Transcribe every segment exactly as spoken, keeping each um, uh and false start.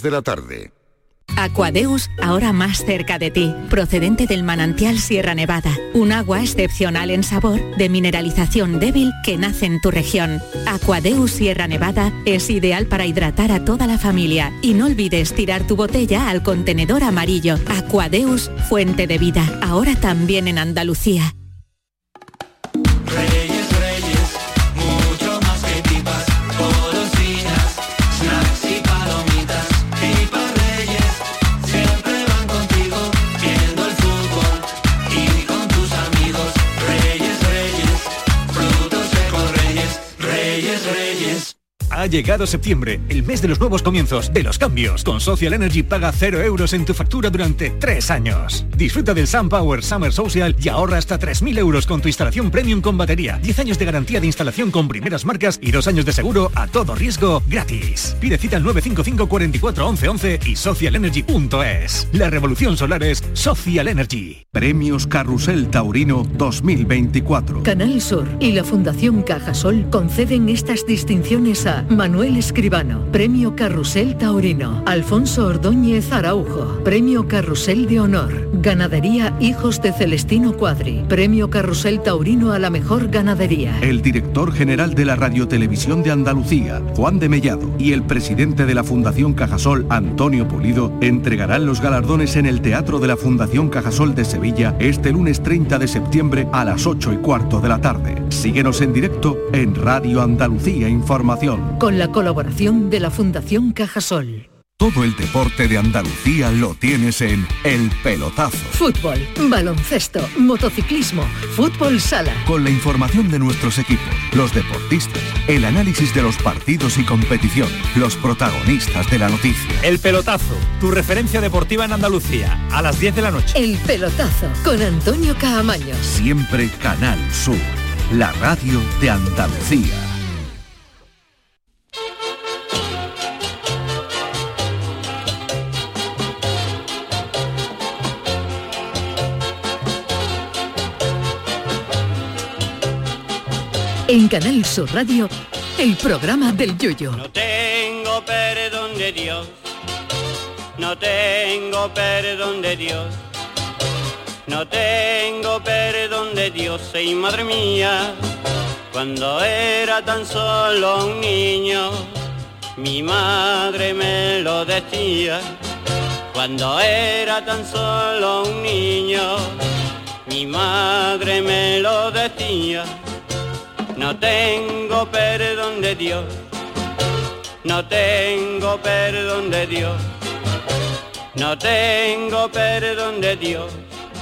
de la tarde. Aquadeus, ahora más cerca de ti, procedente del manantial Sierra Nevada, un agua excepcional en sabor, de mineralización débil que nace en tu región. Aquadeus Sierra Nevada es ideal para hidratar a toda la familia y no olvides tirar tu botella al contenedor amarillo. Aquadeus, fuente de vida, ahora también en Andalucía. Ha llegado septiembre, el mes de los nuevos comienzos, de los cambios. Con Social Energy paga cero euros en tu factura durante tres años. Disfruta del SunPower Summer Social y ahorra hasta tres mil euros con tu instalación premium con batería, diez años de garantía de instalación con primeras marcas y dos años de seguro a todo riesgo gratis. Pide cita al nueve cinco cinco, cuatro cuatro, once once y social energy punto es. La revolución solar es Social Energy. Premios Carrusel Taurino dos mil veinticuatro. Canal Sur y la Fundación Cajasol conceden estas distinciones a Manuel Escribano, Premio Carrusel Taurino; Alfonso Ordóñez Araujo, Premio Carrusel de Honor; Ganadería Hijos de Celestino Cuadri, Premio Carrusel Taurino a la mejor ganadería. El director general de la Radiotelevisión de Andalucía, Juan de Mellado, y el presidente de la Fundación Cajasol, Antonio Pulido, entregarán los galardones en el Teatro de la Fundación Cajasol de Sevilla este lunes treinta de septiembre a las ocho y cuarto de la tarde. Síguenos en directo en Radio Andalucía Información. Con la colaboración de la Fundación Cajasol. Todo el deporte de Andalucía lo tienes en El Pelotazo. Fútbol, baloncesto, motociclismo, fútbol sala. Con la información de nuestros equipos, los deportistas, el análisis de los partidos y competición, los protagonistas de la noticia. El Pelotazo, tu referencia deportiva en Andalucía, a las diez de la noche. El Pelotazo, con Antonio Caamaño. Siempre Canal Sur, la radio de Andalucía. En Canal Sur Radio, el programa del Yoyo. No tengo perdón de Dios, no tengo perdón de Dios, no tengo perdón de Dios, y madre mía, cuando era tan solo un niño, mi madre me lo decía. Cuando era tan solo un niño, mi madre me lo decía. No tengo perdón de Dios, no tengo perdón de Dios, no tengo perdón de Dios.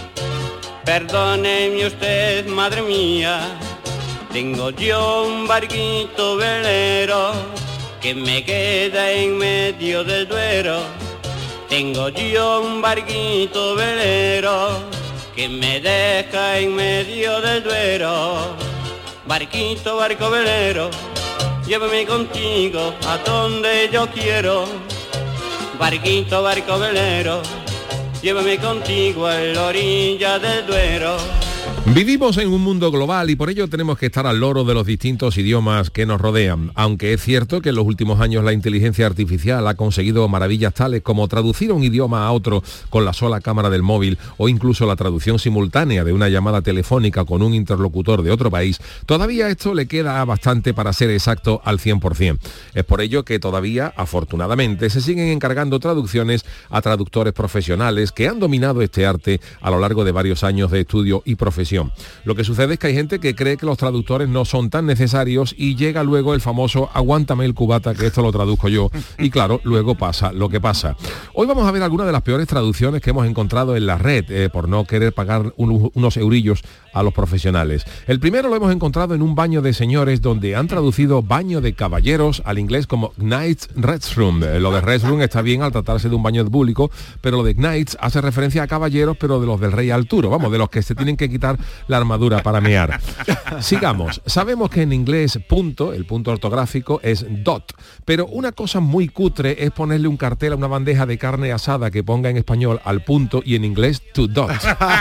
Perdóneme usted, madre mía, tengo yo un barquito velero que me queda en medio del Duero. Tengo yo un barquito velero que me deja en medio del Duero. Barquito, barco velero, llévame contigo a donde yo quiero. Barquito, barco velero, llévame contigo a la orilla del Duero. Vivimos en un mundo global y por ello tenemos que estar al loro de los distintos idiomas que nos rodean, aunque es cierto que en los últimos años la inteligencia artificial ha conseguido maravillas tales como traducir un idioma a otro con la sola cámara del móvil o incluso la traducción simultánea de una llamada telefónica con un interlocutor de otro país. Todavía esto le queda bastante para ser exacto al cien por ciento. Es por ello que todavía, afortunadamente, se siguen encargando traducciones a traductores profesionales que han dominado este arte a lo largo de varios años de estudio y profesión. Lo que sucede es que hay gente que cree que los traductores no son tan necesarios y llega luego el famoso aguántame el cubata, que esto lo traduzco yo, y claro, luego pasa lo que pasa. Hoy vamos a ver algunas de las peores traducciones que hemos encontrado en la red eh, por no querer pagar un, unos eurillos a los profesionales. El primero lo hemos encontrado en un baño de señores donde han traducido baño de caballeros al inglés como Knights Restroom. Eh, lo de Restroom está bien al tratarse de un baño público, pero lo de Knights hace referencia a caballeros, pero de los del rey Arturo, vamos, de los que se tienen que quitar la armadura para mear. Sigamos. Sabemos que en inglés punto, el punto ortográfico es dot, pero una cosa muy cutre es ponerle un cartel a una bandeja de carne asada que ponga en español al punto y en inglés to dot.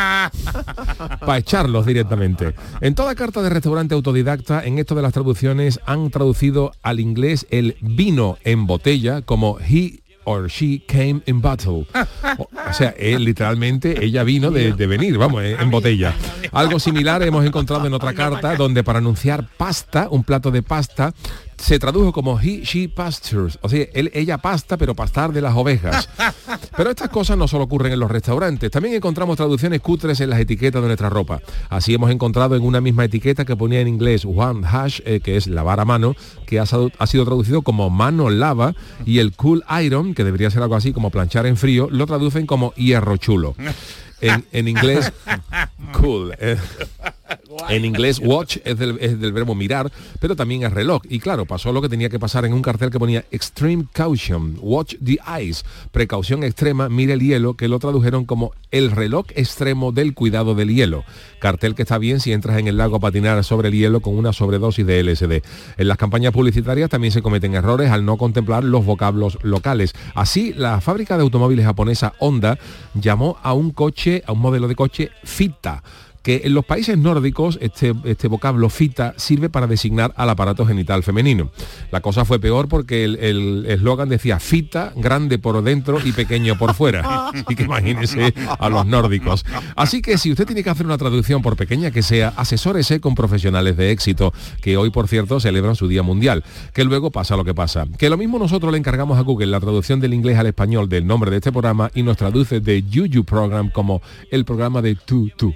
Para echarlos directamente. En toda carta de restaurante autodidacta, en esto de las traducciones, han traducido al inglés el vino en botella como he or she came in bottle. O, o sea, eh, literalmente ella vino de, de venir, vamos, eh, en botella. Algo similar hemos encontrado en otra carta donde para anunciar pasta, un plato de pasta, se tradujo como he, she pastures, o sea, él, ella pasta, pero pastar de las ovejas. Pero estas cosas no solo ocurren en los restaurantes, también encontramos traducciones cutres en las etiquetas de nuestra ropa. Así hemos encontrado en una misma etiqueta que ponía en inglés one hash, eh, que es lavar a mano, que ha, ha sido traducido como mano lava, y el cool iron, que debería ser algo así como planchar en frío, lo traducen como hierro chulo. En, en inglés, cool. Eh, en inglés, watch es del, es del verbo mirar, pero también es reloj. Y claro, pasó lo que tenía que pasar en un cartel que ponía Extreme Caution, watch the ice, precaución extrema, mire el hielo, que lo tradujeron como el reloj extremo del cuidado del hielo. Cartel que está bien si entras en el lago a patinar sobre el hielo con una sobredosis de L S D. En las campañas publicitarias también se cometen errores al no contemplar los vocablos locales. Así, la fábrica de automóviles japonesa Honda llamó a un coche, a un modelo de coche, Fita, que en los países nórdicos este, este vocablo fita sirve para designar al aparato genital femenino. La cosa fue peor porque el eslogan decía fita, grande por dentro y pequeño por fuera. Y que imagínese a los nórdicos. Así que si usted tiene que hacer una traducción, por pequeña que sea, asesórese con profesionales de éxito, que hoy, por cierto, celebran su Día Mundial. Que luego pasa lo que pasa. Que lo mismo nosotros le encargamos a Google la traducción del inglés al español del nombre de este programa y nos traduce de Yuyu Program como el programa de tú, tú.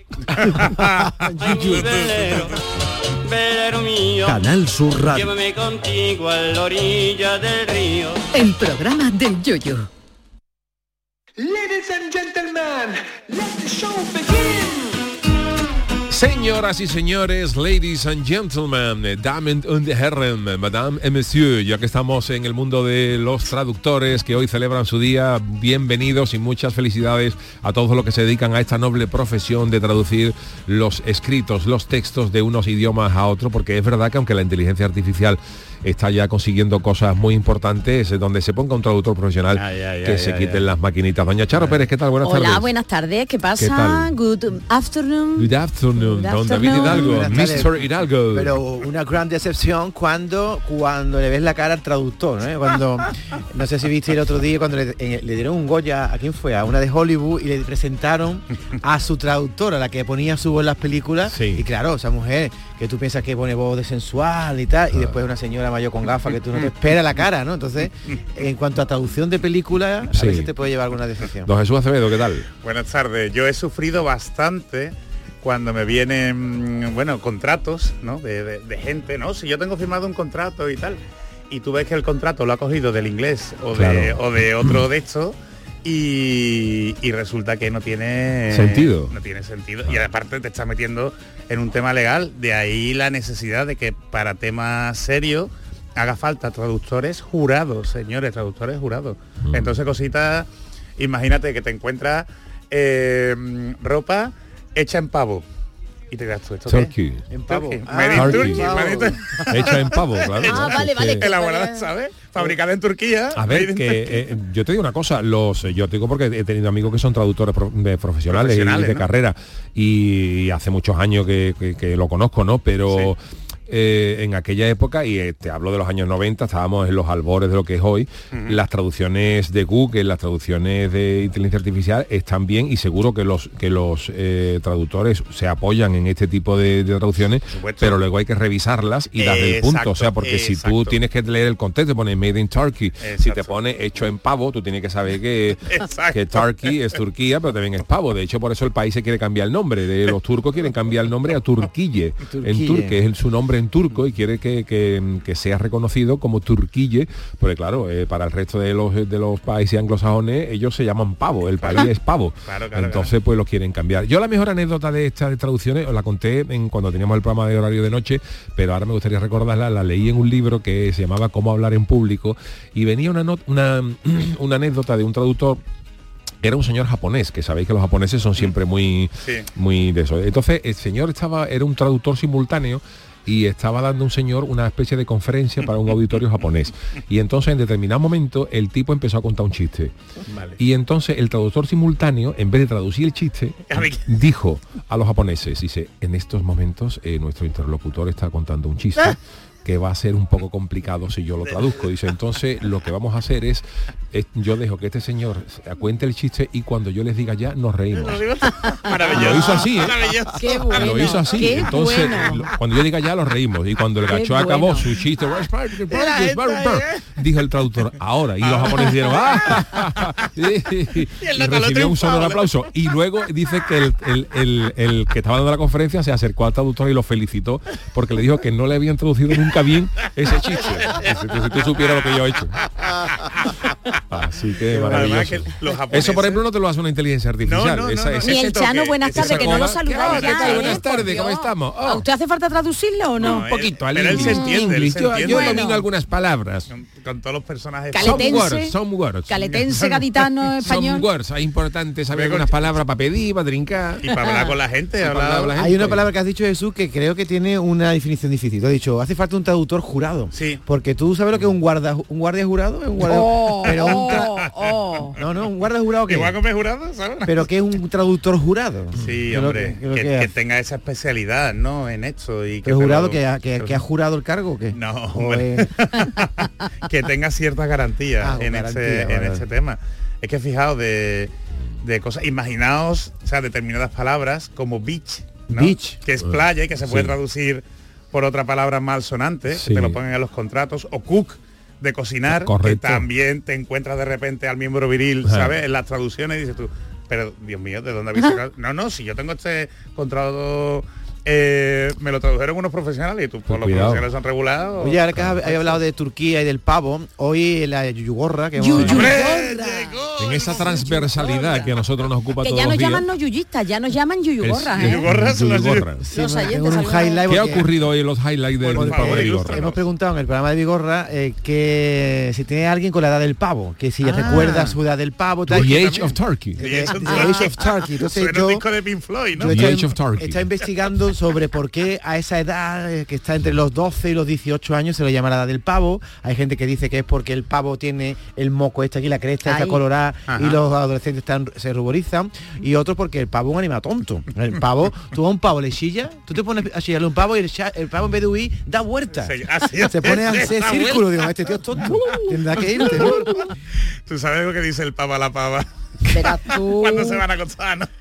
velero, velero mío, Canal Sur Radio. llévame contigo a la orilla del río. El programa del Yoyo. Ladies and gentlemen, let the show begin. Señoras y señores, ladies and gentlemen, Damen und Herren, Madame et Monsieur, ya que estamos en el mundo de los traductores que hoy celebran su día, bienvenidos y muchas felicidades a todos los que se dedican a esta noble profesión de traducir los escritos, los textos de unos idiomas a otro, porque es verdad que aunque la inteligencia artificial está ya consiguiendo cosas muy importantes, donde se ponga un traductor profesional ay, ay, que ay, se ay, quiten ay. las maquinitas. Doña Charo Pérez, ¿qué tal? Buenas Hola, tardes. Hola, buenas tardes. ¿Qué pasa? ¿Qué tal? Good afternoon. Good afternoon. Good Don David Hidalgo, mister Hidalgo. Pero una gran decepción cuando cuando le ves la cara al traductor, ¿eh? Cuando, no sé si viste el otro día, cuando le, eh, le dieron un Goya, ¿a quién fue? A una de Hollywood, y le presentaron a su traductora, la que ponía su voz en las películas. Sí. Y claro, esa mujer que tú piensas que pone voz de sensual y tal, y después una señora mayor con gafas que tú no te esperas la cara, ¿no? Entonces, en cuanto a traducción de películas, a sí. veces te puede llevar alguna decepción. Don Jesús Acevedo, ¿qué tal? Buenas tardes. Yo he sufrido bastante cuando me vienen, bueno, contratos, ¿no? De, de, de gente, ¿no? Si yo tengo firmado un contrato y tal, y tú ves que el contrato lo ha cogido del inglés o, claro. de, o de otro de estos, y, y resulta que no tiene sentido. No tiene sentido. Y aparte te está metiendo en un tema legal, de ahí la necesidad de que para temas serios haga falta traductores jurados, señores, traductores jurados. Mm. Entonces, cositas, imagínate que te encuentras eh, ropa hecha en pavo. Y te das tú esto. Turkey. En pavo. Ah, Turkey. Hecha en pavo, claro. Ah, vale, vale. Elaborada, ¿sabes? Fabricada en Turquía. A ver, que eh, yo te digo una cosa, los yo te digo porque he tenido amigos que son traductores pro, de profesionales, profesionales y de ¿no? carrera, y hace muchos años que, que, que lo conozco, ¿no? Pero sí. Eh, en aquella época, y eh, te hablo de los años noventa, estábamos en los albores de lo que es hoy, uh-huh. las traducciones de Google, las traducciones de inteligencia artificial están bien, y seguro que los que los eh, traductores se apoyan en este tipo de, de traducciones, pero luego hay que revisarlas y darle el punto, o sea, porque exacto. si tú tienes que leer el contexto, te pones Made in Turkey, exacto. si te pones hecho en pavo, tú tienes que saber que, que Turkey es Turquía, pero también es pavo. De hecho, por eso el país se quiere cambiar el nombre, de los turcos quieren cambiar el nombre a Turquille, en turque es el, su nombre en turco, y quiere que, que, que sea reconocido como Turquille, porque claro, eh, para el resto de los de los países anglosajones ellos se llaman pavo, el país es pavo, claro, claro, entonces claro. pues lo quieren cambiar. Yo la mejor anécdota de estas traducciones os la conté en cuando teníamos el programa de horario de noche, pero ahora me gustaría recordarla, la leí en un libro que se llamaba Cómo hablar en público, y venía una, not, una, una anécdota de un traductor. Era un señor japonés, que sabéis que los japoneses son siempre muy, sí. muy de eso. Entonces el señor estaba, era un traductor simultáneo, y estaba dando un señor una especie de conferencia para un auditorio japonés. Y entonces en determinado momento el tipo empezó a contar un chiste. Vale. Y entonces el traductor simultáneo, en vez de traducir el chiste, dijo a los japoneses, dice, en estos momentos eh, nuestro interlocutor está contando un chiste. que va a ser un poco complicado si yo lo traduzco. Dice, entonces lo que vamos a hacer es, es yo dejo que este señor cuente el chiste y cuando yo les diga ya, nos reímos. Maravilloso. Lo hizo así, ¿eh? Qué bueno, lo hizo así. qué Entonces, bueno. lo- cuando yo diga ya, los reímos. Y cuando el Qué gacho bueno. acabó su chiste, dijo el traductor, ahora. Y los japoneses dijeron, ¡ah! Y, y- y recibió un sonoro aplauso. Y luego dice que el, el- el- el que estaba dando la conferencia se acercó al traductor y lo felicitó porque le dijo que no le habían traducido nunca bien ese chiste. Dice, si tú supieras lo que yo he hecho. Así que Además maravilloso. que los japoneses- Eso, por ejemplo, no te lo hace una inteligencia artificial. No, no, no, Esa- no. ese- Ni el ese Chano, toque, buenas esa tardes, que no lo hola, saludáis ¿qué ya, tal? ¿eh? Buenas tardes, Por ¿cómo Dios. estamos? Oh. ¿A usted hace falta traducirlo o no? No, Un poquito, al pero él se inglés. entiende, él Inglés. se Yo, entiende. yo Bueno. domino algunas palabras. Con, con todos los personajes. Caletense. Some words, some words. Caletense, gaditano, español. Some words. Es importante saber Luego- algunas palabras para pedir, para trincar. Y para hablar con la gente, Sí, para hablar- hablar con la gente. Hay una palabra que has dicho, Jesús, que creo que tiene una definición difícil. Tú has dicho, hace falta un traductor jurado. Sí. Porque tú sabes lo que es un guarda un guardia jurado, es un guardia, Oh, pero un tra- oh, oh. no, no, un guardia jurado que Que va a comer jurado, ¿sabes? pero que es un traductor jurado. Sí, Que es lo hombre, que- que es lo que, que que hace. tenga esa especialidad, ¿no? En esto y que Pero te jurado lo- que, ha, que, que ha jurado el cargo, ¿o qué? No, O hombre. es- que tenga ciertas garantías Ah, con en, garantía, ese, vale, en vale. ese tema. Es que fijaos de, de cosas, imaginaos, o sea, determinadas palabras como beach, ¿no? Beach. Que es playa y que se puede Sí. traducir por otra palabra malsonante, Sí. que te lo pongan en los contratos, o cook, de cocinar, Correcto. que también te encuentras de repente al miembro viril, Ajá. ¿sabes? En las traducciones y dices tú, pero Dios mío, ¿de dónde habéis sacado? No, no, si yo tengo este contrato, eh, me lo tradujeron unos profesionales y tú, pues los Cuidado. profesionales son regulados. Oye, ahora que has has hablado de Turquía y del pavo, hoy la yuyugorra que hemos- Yuyugorra. En esa transversalidad que a nosotros nos ocupa Que todos ya nos los días. llaman no yuyistas, ya nos llaman yuyugorras, Es- ¿eh? Yuyugorras son las Yuyugorras. Sí, Los me- oyentes tengo un saludan. highlight ¿Qué ha porque ocurrido hoy en los highlights del Por del favor, pavo de ilustra. Vigorra? hemos preguntado en el programa de Vigorra eh, que si tiene alguien con la edad del pavo, que si Ah. recuerda su edad del pavo, tal. The que Age of Turkey. The- The Age of The Turkey. Age of Turkey. Entonces Suena yo, un disco de Pink Floyd, ¿no? yo The estaba- Age of Turkey. estaba investigando sobre por qué a esa edad eh, que está entre los doce y los dieciocho años se le llama la edad del pavo. Hay gente que dice que es porque el pavo tiene el moco este aquí, la cresta está Ay. colorada Ajá. y los adolescentes están, se ruborizan. Y otros porque el pavo es un animal tonto. El pavo, tú a un pavo le chillas, tú te pones a chillarle a un pavo y el, cha- el pavo en vez de huir da vueltas. Se- así Se pone a es, hacer da círculo, digo, este tío es tonto. Tendrá que irte, ¿no? Tú sabes lo que dice el pavo a la pava Verás tú. cuando se van a acostar, ¿no?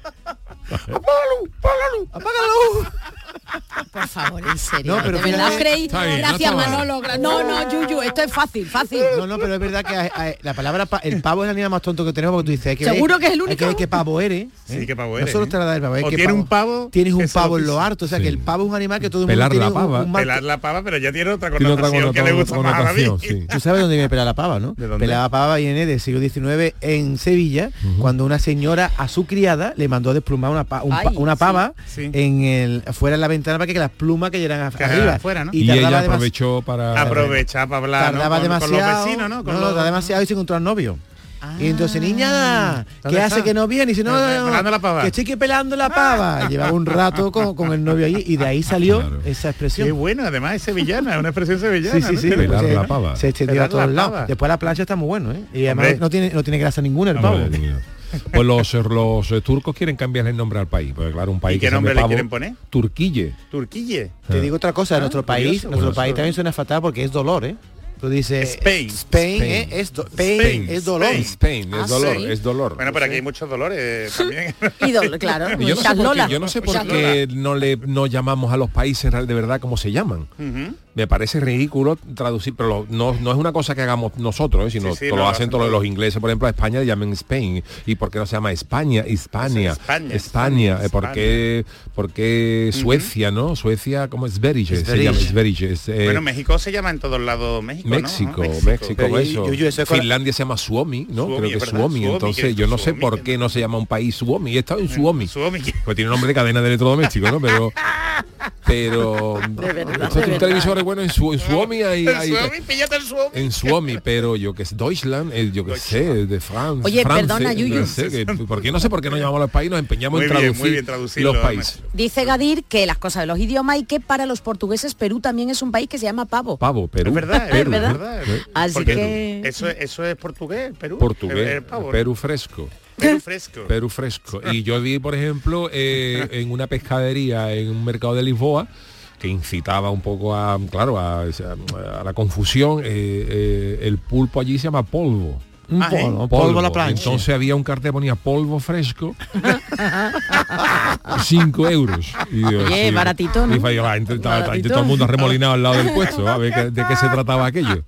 ¡Apágalo! Por favor, en serio. No, pero ¿De verdad fíjate- creéis? Está bien, no Gracias, está mal. Manolo. gra- No, no, Yuyu, esto es fácil, fácil. No, no, pero es verdad que hay- hay- la palabra pa- el pavo es el animal más tonto que tenemos porque tú dices, hay que ¿Seguro ver, que es el hay único? que ver qué pavo eres. Sí, ¿eh? qué pavo No eres, solo ¿eh? te la da el pavo, es O que tiene un pavo tienes que un se lo pavo en lo pisa. harto, o sea Sí. que el pavo es un animal que todo el mundo Pelar tiene la un- pava. un marco. Pelar la pava, pero ya tiene otra Tiene otra connotación que le gusta más a David. connotación, sí. Tú sabes dónde viene pelar la pava, ¿no? ¿De dónde? Pelar la pava viene del siglo diecinueve en Sevilla, cuando una señora a su criada le mandó a desplumar una, pa- un pa- Ay, una sí. pava Sí. en el fuera de la ventana para que las plumas que llegan a- Cayeran arriba. afuera, ¿no? Y, tardaba ella demasi- aprovechó para... Aprovechar para hablar, ¿no? tardaba con, con demasiado, los vecinos, ¿no? Con no, los- tardaba demasiado y se encontró al novio. Y entonces, niña, ¿qué ¿dónde hace está? que no viene? Y dice, no, no, no, Pelando la pava. que estoy que pelando la pava. Llevaba un rato con, con el novio ahí y de ahí salió Claro. esa expresión. Qué bueno, además es sevillana, es una expresión sevillana. Sí, sí, ¿no? sí. Pelar se- la pava. Se extendió Pelar a todos la lados. pava. Después la plancha está muy bueno, ¿eh? Y además Hombre. no tiene, no tiene grasa ninguna el pavo. Madre mía. Pues los, los eh, turcos quieren cambiarle el nombre al país, porque claro, un país ¿Y que qué se llame nombre le pavo, quieren poner? Turquille. Turquille. Te digo otra cosa, nuestro país, curioso, nuestro curioso. país también suena fatal porque es dolor, ¿eh? Tú dices Spain. Spain, Spain. ¿eh? es, do- Spain, Spain. es dolor. Spain. Spain, es Ah, dolor, sí. es dolor. Bueno, pero aquí hay muchos dolores también. Ídolo, claro. Y yo no sé por Chaslola. qué, yo no sé por Chaslola. qué no le no llamamos a los países de verdad como se llaman. Ujú. Me parece ridículo traducir, pero lo- no, no es una cosa que hagamos nosotros, ¿eh? sino Sí, sí, todo no, lo lo hacen hacen todos todos. los ingleses, por ejemplo, a España le llaman Spain. ¿Y por qué no se llama España? Hispania. España, España. España, Eh, ¿Por qué, por qué Suecia, no? Suecia, ¿cómo es? Sverige, se Sverige. llama Sverige. es, eh, Bueno, México se llama en todos lados México, ¿no? México, ¿no? México, Pero y- eso. yo- yo eso es con- Finlandia se llama Suomi, ¿no? Suomi, Creo que es es verdad, Suomi. Suomi, Entonces que- yo no sé Suomi, por que- qué no se llama un país Suomi. He estado en Suomi. Suomi. Pues tiene nombre de cadena de electrodoméstico, ¿no? Pero pero verdad, estos de verdad. televisores, bueno, en, su, en Suomi hay, El hay- Suomi, píllate el Suomi. en Suomi, pero yo que es Deutschland, eh, yo que sé, de France. Oye, France, perdona, yo Yuyu. sé que- ¿por qué no sé por qué no llamamos a los países? Nos empeñamos Muy en bien, traducir muy bien traducirlo, los además. países. Dice Gadir que las cosas de los idiomas y que para los portugueses Perú también es un país que se llama pavo. Pavo, Perú. Es verdad, es Perú, verdad. ¿verdad? verdad. Así Porque que- eso, eso es portugués, Perú. Portugués, El- el pavo, ¿no? Perú fresco. Perú fresco. Perú fresco. Y yo vi, por ejemplo, eh, en una pescadería en un mercado de Lisboa, que incitaba un poco a, claro, a, a la confusión. eh, eh, el pulpo allí se llama polvo. Un polvo, polvo, polvo a la plancha. Entonces había un cartel que ponía polvo fresco, cinco euros. Y digo, Oye, sí, baratito, ¿no? Y fue, la gente, estaba- Baratito. todo el mundo arremolinado al lado del puesto, a ver qué- de qué se trataba aquello.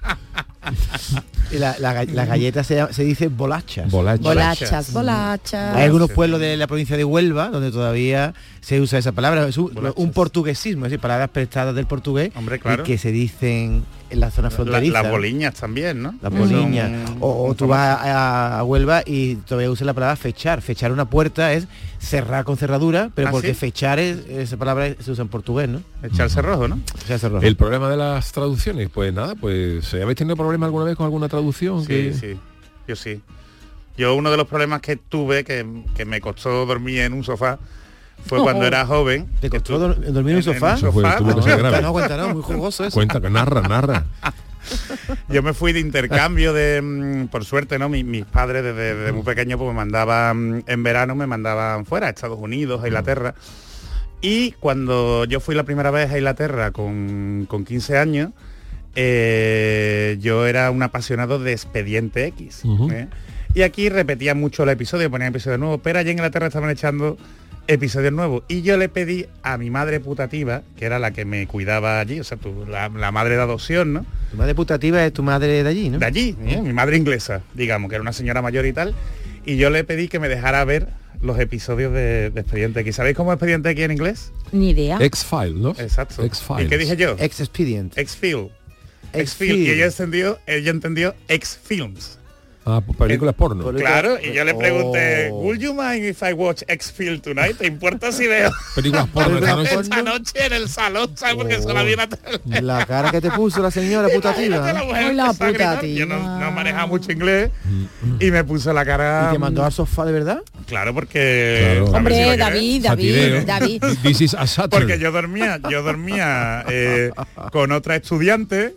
Y la, la, ga- la galleta se, llama- se dice bolachas. Bolachas. Bolachas, bolachas. Hay algunos pueblos de la provincia de Huelva donde todavía se usa esa palabra. Es un, un portuguesismo, es decir, palabras prestadas del portugués. Hombre, claro. Y que se dicen en la zona La- fronteriza. las boliñas también, ¿no? Las boliñas. Son- O, o tú vas a, a Huelva y todavía usas la palabra fechar. Fechar una puerta es cerrar con cerradura, pero ¿Ah, porque sí? fechar es, esa palabra se usa en portugués, ¿no? Echarse rojo, ¿no? Echarse rojo. El problema de las traducciones, pues nada, pues ¿habéis tenido problemas alguna vez con alguna traducción? Sí, que... sí, yo sí. Yo uno de los problemas que tuve, que, que me costó dormir en un sofá, fue Oh. era era joven. ¿Te costó dor- dormir en un sofá? Pues tuvo que ser grave. No, cuenta, no, muy jugoso eso. Cuenta, que narra, narra. Yo me fui de intercambio de, mm, por suerte, ¿no? Mi- mis padres desde, desde muy pequeño pues me mandaban, en verano me mandaban fuera, a Estados Unidos, a Inglaterra. Y cuando yo fui la primera vez a Inglaterra con, con quince años, eh, yo era un apasionado de Expediente X. Ujú. ¿eh? Y aquí repetía mucho el episodio, ponían episodios nuevos, pero allá en Inglaterra estaban echando episodios nuevos. Y yo le pedí a mi madre putativa, que era la que me cuidaba allí, o sea, tu- la, la madre de adopción, ¿no? Tu madre putativa es tu madre de allí, ¿no? De allí, ¿eh? Mi madre inglesa, digamos, que era una señora mayor y tal. Y yo le pedí que me dejara ver los episodios de, de Expediente X. ¿Sabéis cómo es Expediente X en inglés? Ni idea. X-Files, ¿no? Exacto. X-Files. ¿Y qué dije yo? Ex-expedient. X-Fil. X-Fil. X-Fil. Y ella entendió, ella entendió X-Films. Ah, pues películas porno. Claro, y yo le pregunté, Oh. ¿Would you mind if I watch X-Fil tonight? ¿Te importa si veo Películas porno esta noche. esta noche en el salón? ¿Sabes? Porque se la vi en la tele. La cara que te puso la señora putativa. Imagínate la mujer Ay, la empezó a gritar. putativa. Yo no, no manejaba mucho inglés y me puso la cara... ¿Y te mandó al sofá de verdad? Claro, porque... Claro. a ver si Hombre, lo quieres. David, Satideo. David, David. This is a satire. Porque yo dormía, yo dormía eh, con otra estudiante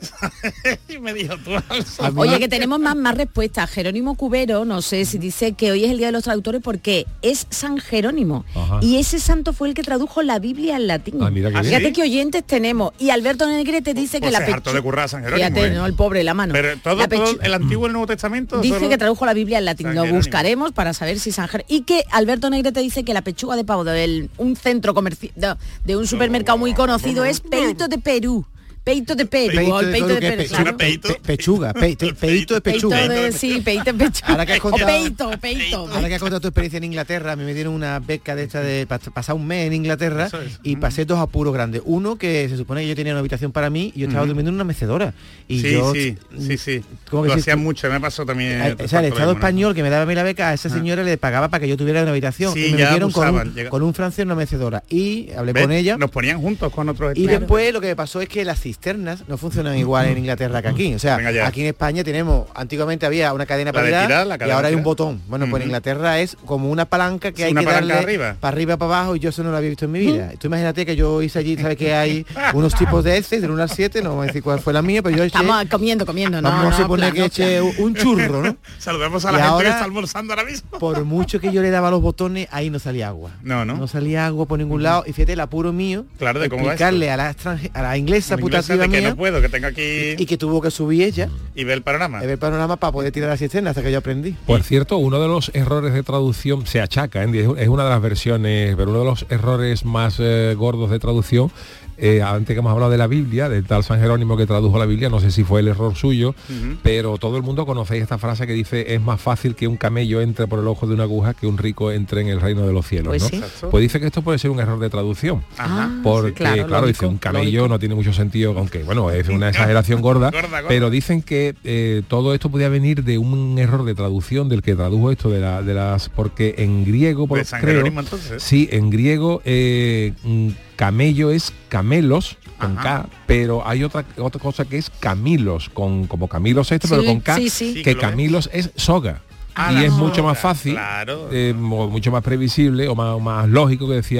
y me dijo, tú al sofá. Oye, que tenemos más, más respuestas. Jerónimo Cubero, no sé si dice que hoy es el Día de los Traductores porque es San Jerónimo. Ajá. Y ese santo fue el que tradujo la Biblia al latín. Ah, mira qué bien. Fíjate ¿Sí? que oyentes tenemos. Y Alberto Negrete dice que Pues la se hartó de currar a San Jerónimo, Fíjate, ¿eh? no, el pobre, la mano. Pero todo, La todo pechu- el Antiguo y el Nuevo Testamento... Dice solo- que tradujo la Biblia al latín. San Lo Jerónimo. buscaremos para saber si San Jerónimo... Y que Alberto Negrete dice que la pechuga de pavo de un centro comercial, de, de un supermercado muy conocido es Peito de Perú. Peito de Perú. Peito o el de peito Perú, de que Perú. pe- claro. pe- pe- pechuga, pe- te- peito de Peito pechuga. de, sí, peito de pechuga. Ahora que has O contado- peito, peito. Ahora que has contado tu experiencia en Inglaterra, a mí me dieron una beca de esta de pa- pasar un mes en Inglaterra Eso es. y pasé dos apuros grandes. Uno que se supone que yo tenía una habitación para mí y yo estaba Ujú. durmiendo en una mecedora. Y sí, yo, sí, sí, sí. ¿cómo que Lo sí? hacían mucho, me pasó también. Eh, o sea, el Estado español que me daba a mí la beca, a esa señora le pagaba para que yo tuviera una habitación. Sí, y me ya metieron con abusaban, un, llega- con un francés en una mecedora. Y hablé ¿Ves? con ella. Nos ponían juntos con otros Y estudiantes. después lo que me pasó es que las cisternas no funcionan igual en Inglaterra que aquí. O sea, Venga ya. aquí en España tenemos, antiguamente había una cadena La para de tirar, tirar, la y cadena ahora hay de un tirar. botón. Bueno, pues en Ujú. Inglaterra es como una palanca que Sí, hay una que palanca darle arriba. para arriba, para abajo, y yo eso no lo había visto en mi vida. Tú imagínate que yo hice allí, sabes que hay unos tipos de heces, del uno al siete, no vamos a decir cuál fue la mía, pero yo eché, Estamos comiendo, comiendo, no, vamos a no, suponer plan, que no, eché un churro, ¿no? Saludamos a Y la gente ahora- que está almorzando ahora mismo. Por mucho que yo le daba los botones, ahí no salía agua. No, no. No salía agua por ningún lado. Y fíjate el apuro mío, Claro, de cómo va explicarle esto. a la, extranje- a la inglesa En inglés, putativa de que mía, no puedo, que tengo aquí y que tuvo que subir ella y ver el panorama. a ver el panorama para poder tirar la cisterna hasta que yo aprendí. Por cierto, uno de los errores de traducción se achaca, ¿eh? es una de las versiones, pero uno de los errores más eh, gordos de traducción, eh, antes que hemos hablado de la Biblia, del tal San Jerónimo que tradujo la Biblia, no sé si fue el error suyo, Ujú. pero todo el mundo conocéis esta frase que dice es más fácil que un camello entre por el ojo de una aguja que un rico entre en el reino de los cielos, Pues ¿no? sí. Exacto. Pues dice que esto puede ser un error de traducción. Ajá. Porque, sí, claro, claro, lógico, dice, un camello lógico. no tiene mucho sentido, aunque, bueno, es una exageración gorda, Gorda, gorda. pero dicen que eh, todo esto podía venir de un error de traducción del que tradujo esto de, la, de las... Porque en griego, por De San creo, Jerónimo, entonces. sí, en griego eh, mm, camello es camelos, con Ajá. K, pero hay otra otra cosa que es camilos, con como Camilos este, pero Sí, con K, sí, sí. Sí, que que lo Camilos es soga. Ah, y la es mucho soga, más fácil, claro. eh, mo- mucho más previsible o más, o más lógico que decía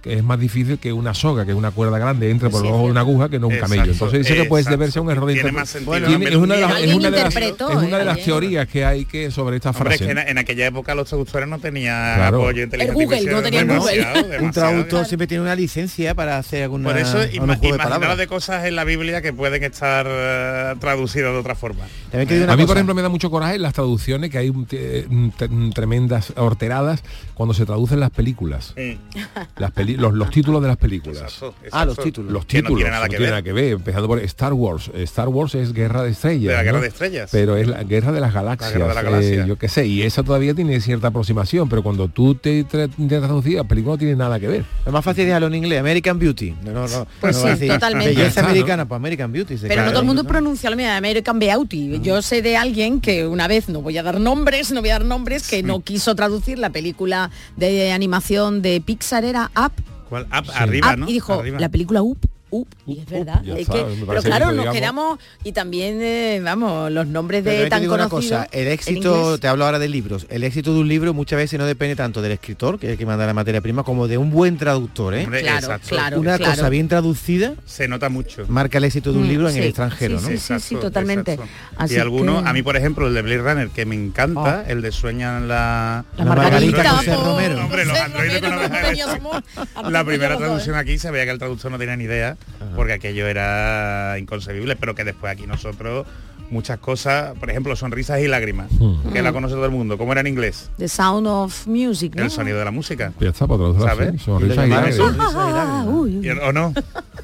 que es más difícil que una soga, que es una cuerda grande, entre por Sí, el ojo de una aguja que no un Exacto, camello. Entonces dice que puede exacto. deberse a un error de Tiene interpretación. más sentido. Bueno, Tiene- es una de las, Alguien es una de las, interpretó, es una de las ¿eh? teorías que hay que sobre esta Hombre, frase. es que en, en aquella época los traductores no tenían Claro. apoyo de inteligencia El Google, no tenían artificial, Google. demasiado, Un traductor demasiado. siempre tiene una licencia para hacer alguna Por eso algún ima- juego de imaginaros palabras. de cosas en la Biblia que pueden estar eh, traducidas de otra forma. También te digo una A mí, por cosa. ejemplo, me da mucho coraje las traducciones, que hay un- te- un- te- un tremendas horteradas cuando se traducen las películas. Sí. Las peli- los, los títulos de las películas. Exacto, Ah, los exacto. títulos. Los Que no títulos tiene nada no que tiene ver. nada que ver, empezando por Star Wars. Star Wars es Guerra de Estrellas. De la Guerra ¿no? de Estrellas. Pero es la Guerra de las Galaxias. La Guerra de las eh, Galaxias. yo qué sé, y esa todavía tiene cierta aproximación, pero cuando tú te, te, te traducías, la película no tiene nada que ver. Lo más fácil es dejarlo en inglés, American Beauty. No, no, no, Pues no sí, va a decir totalmente. Belleza Ya está, ¿no? americana, pues American Beauty. se Pero queda, no todo el mundo ¿no? pronuncia lo mismo, American Beauty. Yo sé de alguien que una vez, no voy a dar nombres, no voy a dar nombres, que no quiso traducir la película de animación de Pixar, era Up, ¿Cuál? Up, arriba, Up, ¿no? y dijo, Arriba. la película Up, Up, y es verdad. ya es está, que- me pero parece claro, que nos digamos- quedamos, y también, eh, vamos, los nombres Pero de también te tan digo una conocidos. cosa, el en éxito, inglés. te hablo ahora de libros, el éxito de un libro muchas veces no depende tanto del escritor, que es el que manda la materia prima, como de un buen traductor, ¿eh? Hombre, Claro, exacto. claro. Una cosa bien traducida Se nota mucho. marca el éxito de un Mm, libro en sí, el extranjero, sí, ¿no? sí, sí, sí, totalmente. exacto. Así Y algunos, que- a mí por ejemplo, el de Blade Runner, que me encanta, el de Sueñan la... La La Margarita, Margarita, José por- Romero. Hombre, los José androides Romero, con con ovejas. Peña Somos. La primera Los dos, traducción aquí se veía que el traductor no tenía ni idea, porque aquello era inconcebible, pero que después aquí nosotros muchas cosas, por ejemplo, Sonrisas y Lágrimas, Hmm. que la conoce todo el mundo. ¿Cómo era en inglés? The Sound of Music, ¿no? El sonido de la música. Ya está, para traducirla ¿Sabes? así, Y lo sonrisas y llamaron lágrimas. Sonrisas y Lágrimas. Uy, ¿Y- ¿O no?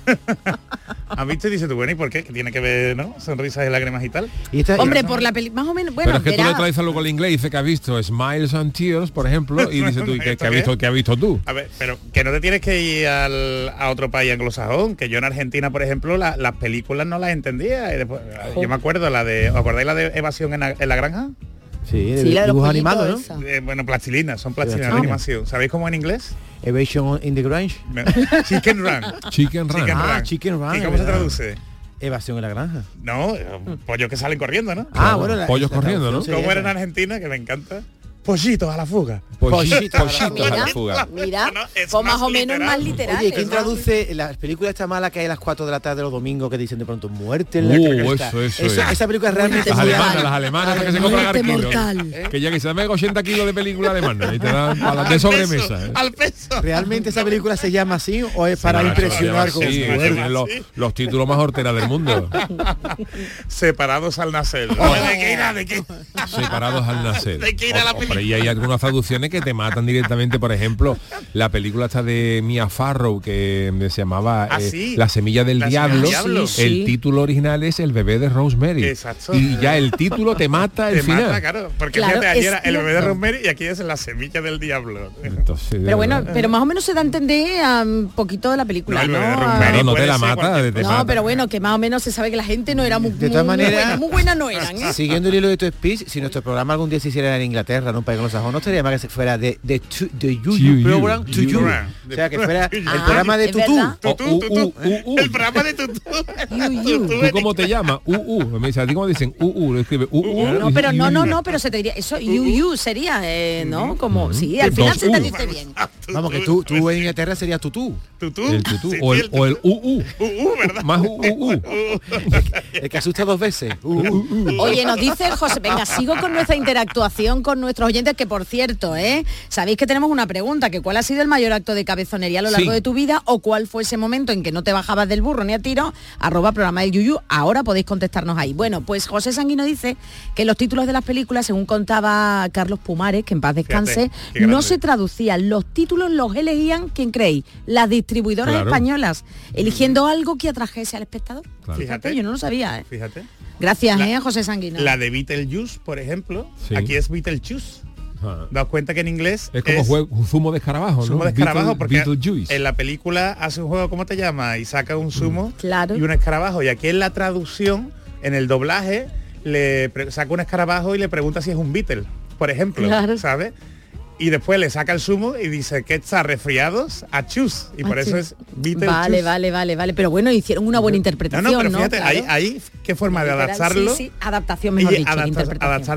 ¿Has visto y dices tú, bueno, ¿y por qué? Que tiene que ver, ¿no? Sonrisas y lágrimas y tal. Y esta- Hombre, y- por la peli, más o menos, bueno, Pero es que tú verá. le traes algo con el inglés y dice que has visto Smiles and Tears, por ejemplo, y dices tú, ¿y qué, ¿Esto qué has qué? visto, qué has visto tú? A ver, pero que no te tienes que ir al- a otro país anglosajón, que yo en Argentina, por ejemplo, la- las películas no las entendía. Y después, yo me acuerdo la de, ¿os acordáis la de Evasión en la, en la granja? Sí, de Sí, la de los dibujos pollitos animados, ¿no? esa. Eh, bueno, plastilina, son plastilinas Ah. de animación. ¿Sabéis cómo en inglés? Evasion in the Grange. No. Chicken Run. Chicken Run. Chicken Ah, Run. Chicken Run, ¿Y es cómo se verdad. traduce? Evasión en la granja. No, eh, pollos que salen corriendo, ¿no? Ah, bueno, la- pollos la corriendo, traducción ¿no? sería ¿Cómo era en esa. Argentina? Que me encanta. Pollitos a la fuga. Pollito, pollito a Mira, la fuga. mira, No, es pues más más o menos es literal. más literal. Oye, ¿quién ¿no? traduce las películas esta mala que hay a las cuatro de la tarde los domingos que dicen de pronto muerte en la Uh, cresta"? eso, eso es. Esa película es realmente Las muy alemanas, mala. las alemanas que se Muerte compran al kilo. mortal. Que ya que se dame ochenta kilos de película alemana y te dan para de sobremesa. ¿eh? Al peso. ¿Realmente esa película se llama así o es para Sí, impresionar sí, con sí, su que muerte? tienen los, los títulos más horteras del mundo. Separados al nacer. ¿De qué irá? ¿De qué? Separados al nacer. Hay que ir a la Hombre, y hay algunas traducciones que te matan directamente. Por ejemplo, la película esta de Mia Farrow que se llamaba Ah, eh, sí. La semilla del La semilla diablo. del diablo. Sí, El sí. título original es El bebé de Rosemary. Exacto. Y ya el título te mata el Te final. mata, claro. Porque Claro, fíjate, ayer es era el bebé de cierto. Rosemary y aquí es la semilla del diablo. Entonces, de Pero bueno, verdad. pero más o menos se da a entender a un poquito de la película, No, el ¿no? bebé de Ah, Rosemary Claro, no te puede la ser mata, cualquier te no, mata. pero bueno, que más o menos se sabe que la gente no era muy, De todas muy- muy maneras- buena, muy buena no eran, ¿eh? Siguiendo el hilo de tu speech, si nuestro programa algún día se hiciera en Inglaterra, en un país anglosajón, no estaría mal que se fuera de de to- de You To You You, program to You. You. O sea, que fuera el Ah, programa de es Tutú. verdad. Oh, Tutú, uh, tutú. uh, uh, uh. El programa de tutú. You, you. Tutú ¿Tú en cómo te llamas? Uh, uh. Me dice, ¿a ti cómo dicen? Uh, uh. Lo escribe uh, uh. No, y- pero no, y- no, no, pero se te diría, eso, you, you sería, eh, ¿no? Como, sí, al Dos final se te U. dice bien. Vamos, que tú, tú en Inglaterra serías Tutú. Tutú. El tutú. Sí, O sí, el, o el uh, uh. Uh, uh, ¿verdad? Más uh, uh, uh. El que asusta dos veces. Uh, uh, uh. Oye, nos dice José, venga, sigo con nuestra interactuación con nuestros oyentes, que por cierto, ¿eh? Sabéis que tenemos una pregunta, que ¿cuál ha sido el mayor acto de cabezonería a lo largo Sí. de tu vida o cuál fue ese momento en que no te bajabas del burro ni a tiro? Arroba programa del Yuyu, ahora podéis contestarnos ahí. Bueno, pues José Sanguino dice que los títulos de las películas, según contaba Carlos Pumares, que en paz descanse, Fíjate, qué grande. no se traducían, los títulos los elegían, ¿quién creéis? Las distribuidoras Claro. españolas, eligiendo algo que atrajese al espectador. Claro. Fíjate, Fíjate. yo no lo sabía, ¿eh? Fíjate. Gracias, La- ¿eh, José Sanguino? La de Beetlejuice, por ejemplo, Sí. aquí es Beetlejuice. Ah. Daos cuenta que en inglés Es como juego, un zumo de escarabajo, ¿no? zumo de escarabajo, Beetle- porque Beetlejuice. en la película hace un juego, ¿cómo te llama? Y saca un zumo Claro. y un escarabajo. Y aquí en la traducción, en el doblaje, le pre- saca un escarabajo y le pregunta si es un Beetle, por ejemplo, Claro. ¿sabes? Y después le saca el zumo y dice que está resfriados a chus. Y por Ah, eso sí. es Beetlejuice. Vale, vale, vale, vale. Pero bueno, hicieron una buena No, interpretación, no, ¿no? pero fíjate, Claro. ahí, ahí qué forma de Literal, adaptarlo. Sí, sí, adaptación, mejor y dicho, que adapta- interpretación. adaptarlo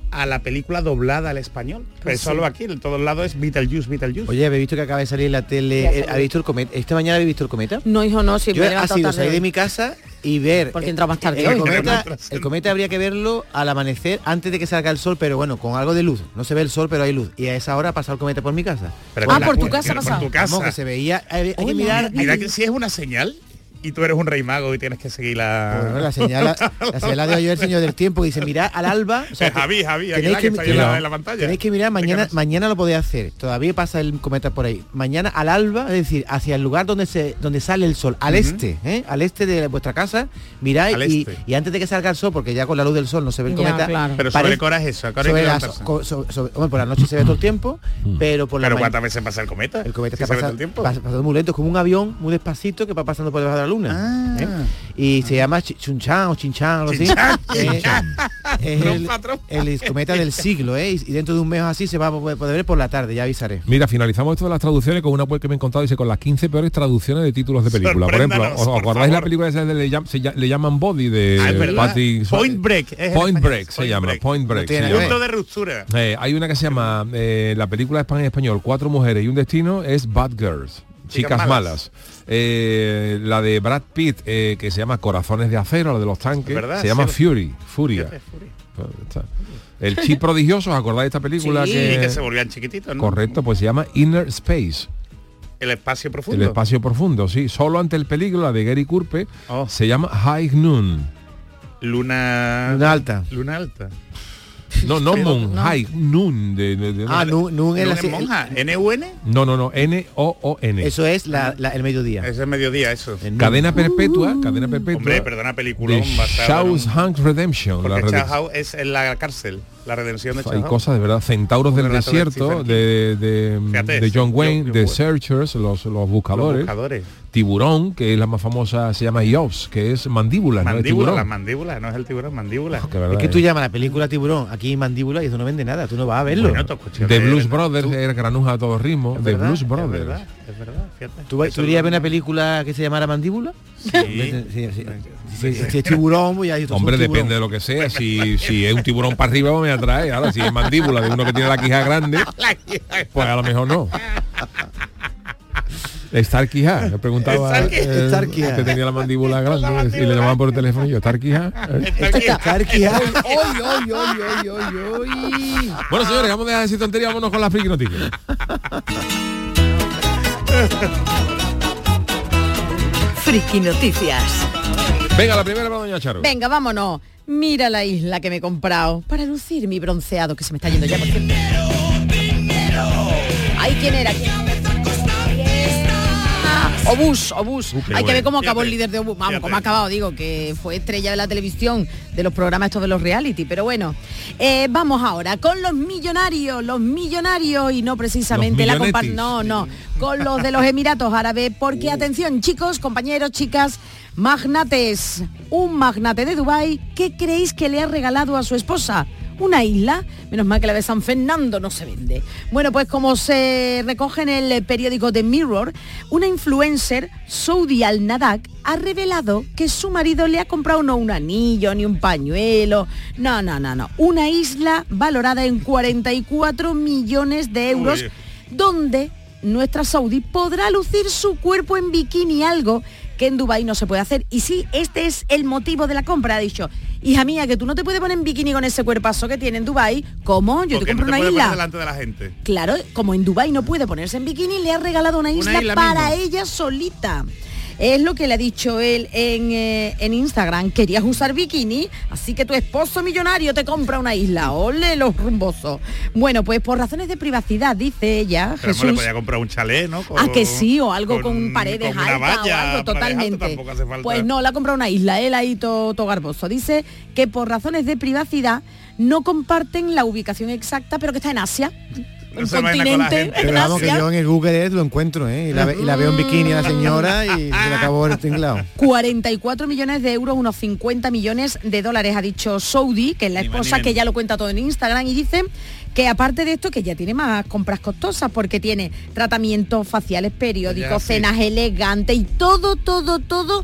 a la película doblada al español. Pero Pues solo sí. aquí, en todos lados es Beetlejuice, Beetlejuice. Oye, ¿habéis visto que acaba de salir en la tele? Eh, ¿Habéis visto el cometa? ¿Esta mañana habéis visto el cometa? No, hijo, no, si Yo me he ha levantado sido tarde salir de hoy. mi casa y ver... Porque eh, entra más tarde el, hoy. cometa, el cometa habría que verlo al amanecer antes de que salga el sol, pero bueno, con algo de luz. No se ve el sol, pero hay luz. Y a esa hora ha pasado el cometa por mi casa. Pero Ah, con la por tu cu- casa ha por pasado. tu casa. Vamos, que se veía... Hay, hay que Hola, mirar... Mira hay que si es una señal y tú eres un rey mago y tienes que seguir la... Bueno, la señal, la, la señal de hoy el señor del tiempo dice, mirad al alba. O sea, Eh, Javi, Javi, tenéis Aguilar, que está ahí en la- en la pantalla. Tenéis que mirar, mañana, Explícanos. mañana lo podéis hacer. Todavía pasa el cometa por ahí. Mañana al alba, es decir, hacia el lugar donde se donde sale el sol, al Ujú. este, ¿eh? al este de vuestra casa, miráis Al y, este. y antes de que salga el sol, porque ya con la luz del sol no se ve el Ya, cometa. claro. Pero parece- sobre qué hora es eso, ¿a qué hora hay sobre que las- levantarse? co- so- sobre- hombre, por la noche se ve todo el tiempo, pero por la Pero ma- ¿cuántas veces pasa el cometa? el cometa Si está se ve todo pasando, el tiempo. pas- pasando muy lento, es como un avión muy despacito que va pasando por debajo de la luna. Ah. ¿eh? Y se llama Chi- Chunchan o Chinchan, algo así. Chinchan, Eh, Chinchan. es el, Trompa, trompa. el cometa del siglo, ¿eh? Y y dentro de un mes así se va a poder poder ver por la tarde, ya avisaré. Mira, finalizamos esto de las traducciones con una web que me he encontrado, dice, con las quince peores traducciones de títulos de película. Por ejemplo, Sorpréndanos, ¿os por acordáis la favor. película esa de le, llam- se lla- le llaman Body de Ah, es verdad. Patty Swayze? Point Break. es en Point español, Break se llama, Break. Point Break. No tiene se nada que llama. Punto de ruptura. Eh, hay una que se llama, eh, la película de España en español, Cuatro mujeres y un destino, es Bad Girls, chicas, Chicas malas. malas. Eh, la de Brad Pitt, eh, que se llama Corazones de acero, la de los tanques, ¿Verdad? se llama Sí. Fury, Furia. Fíjate, Fury. Está. El Chip Prodigioso, ¿os acordáis de esta película? Sí. que, Y que se volvían chiquititos, ¿no? correcto, pues se llama Inner Space. El espacio profundo. El espacio profundo, sí. Solo ante el peligro, la de Gary Curpe, Oh. se llama High Noon. Luna... Luna alta. Luna alta. No, no Pero- Moon, no. High Noon. De, de- de- Ah, Nun, Nun es Luna la- es monja. ¿N U N? no, no, no, N O O N. eso es la- la- el mediodía. Es el mediodía, eso. El Nun. Cadena perpetua, cadena perpetua. Hombre, perdona, película de Shawshank Redemption. La Porque redención. Chahau es en la cárcel. La redención de Hay Chahau. cosas de verdad, Centauros del Un relato de Desierto, Stephen de, de, Fíjate, de John sí, Wayne, John- de John Searchers, los, los Los buscadores. buscadores. Tiburón, que es la más famosa, se llama Iobs, que es mandíbula, ¿no? El Mandíbula, tiburón. la mandíbula, no es el tiburón, mandíbula. Que verdad Es que es. tú llamas la película Tiburón, aquí mandíbula y eso no vende nada, tú no vas a verlo. Bueno, tú escuchas De de- Blues de- Brothers, tú- era granuja a todo ritmo. Es De verdad, Blues es Brothers. Es verdad, es verdad, fíjate. ¿Tú, Eso tú irías a ver lo- una película que se llamara Mandíbula? Sí. Sí, sí, sí. Si, si es tiburón, pues ya hay otro, Hombre, son tiburón. depende de lo que sea. Si, si es un tiburón para arriba, me atrae. Ahora, si es mandíbula de uno que tiene la quija grande, pues a lo mejor no. Star Quijá, le preguntaba Star Quijá. eh, Star Quijá. que tenía la mandíbula grande y le llamaban por el teléfono y yo, Star Quijá. eh. Star Quijá. Oy, oy, oy, oy, oy, oy. Bueno, señores, vamos a dejar de decir tontería, vámonos con las friki noticias. Friki Noticias. Venga, la primera para doña Charo. Venga, vámonos. Mira la isla que me he comprado para lucir mi bronceado, que se me está yendo ya por cierto. Ay, ¿quién era? ¿Quién? Ah, Obús, Obús. Uh, qué Hay que ver bueno. cómo acabó el Fíjate, líder de Obús. Vamos, fíjate. cómo ha acabado, digo, que fue estrella de la televisión, de los programas estos de los reality. Pero bueno, eh, vamos ahora con los millonarios, los millonarios y no precisamente Los la compa- millonetis. No, no, con los de los Emiratos Árabes, porque atención, chicos, compañeros, chicas, magnates, un magnate de Dubái, ¿qué creéis que le ha regalado a su esposa? Una isla, menos mal que la de San Fernando no se vende. Bueno, pues como se recoge en el periódico The Mirror, una influencer, Saudi Al-Nadak, ha revelado que su marido le ha comprado no un anillo ni un pañuelo, no, no, no, no, una isla valorada en cuarenta y cuatro millones de euros, Uy. donde nuestra Saudi podrá lucir su cuerpo en bikini, algo que en Dubái no se puede hacer. Y sí, este es el motivo de la compra. Ha dicho, hija mía, que tú no te puedes poner en bikini con ese cuerpazo que tiene en Dubái. ¿Cómo? Yo Porque te no compro te una puedes isla. poner delante de la gente. Claro, como en Dubái no puede ponerse en bikini, le ha regalado una isla, isla para mismo. ella solita. Es lo que le ha dicho él en, eh, en Instagram. Querías usar bikini, así que tu esposo millonario te compra una isla. Ole los rumbosos. Bueno, pues por razones de privacidad, dice ella, Pero Jesús. no le podía comprar un chalet, ¿no? Con- Ah, que sí, o algo con, paredes con una altas valla o algo, para totalmente. dejarlo, tampoco hace falta. Pues no, le ha comprado una isla, él ahí todo to garboso. Dice que por razones de privacidad no comparten la ubicación exacta, pero que está en Asia. No un se vayan con la continente gente. en Pero vamos, que Asia. yo en el Google Earth lo encuentro, ¿eh? Y la, ve- y la veo en bikini a la señora y se le acabó el tinglado. cuarenta y cuatro millones de euros, unos cincuenta millones de dólares, ha dicho Saudi, que es la Ni más esposa, ni que menos. ya lo cuenta todo en Instagram, y dice que aparte de esto, que ya tiene más compras costosas, porque tiene tratamientos faciales periódicos, Ya, sí. cenas elegantes y todo, todo, todo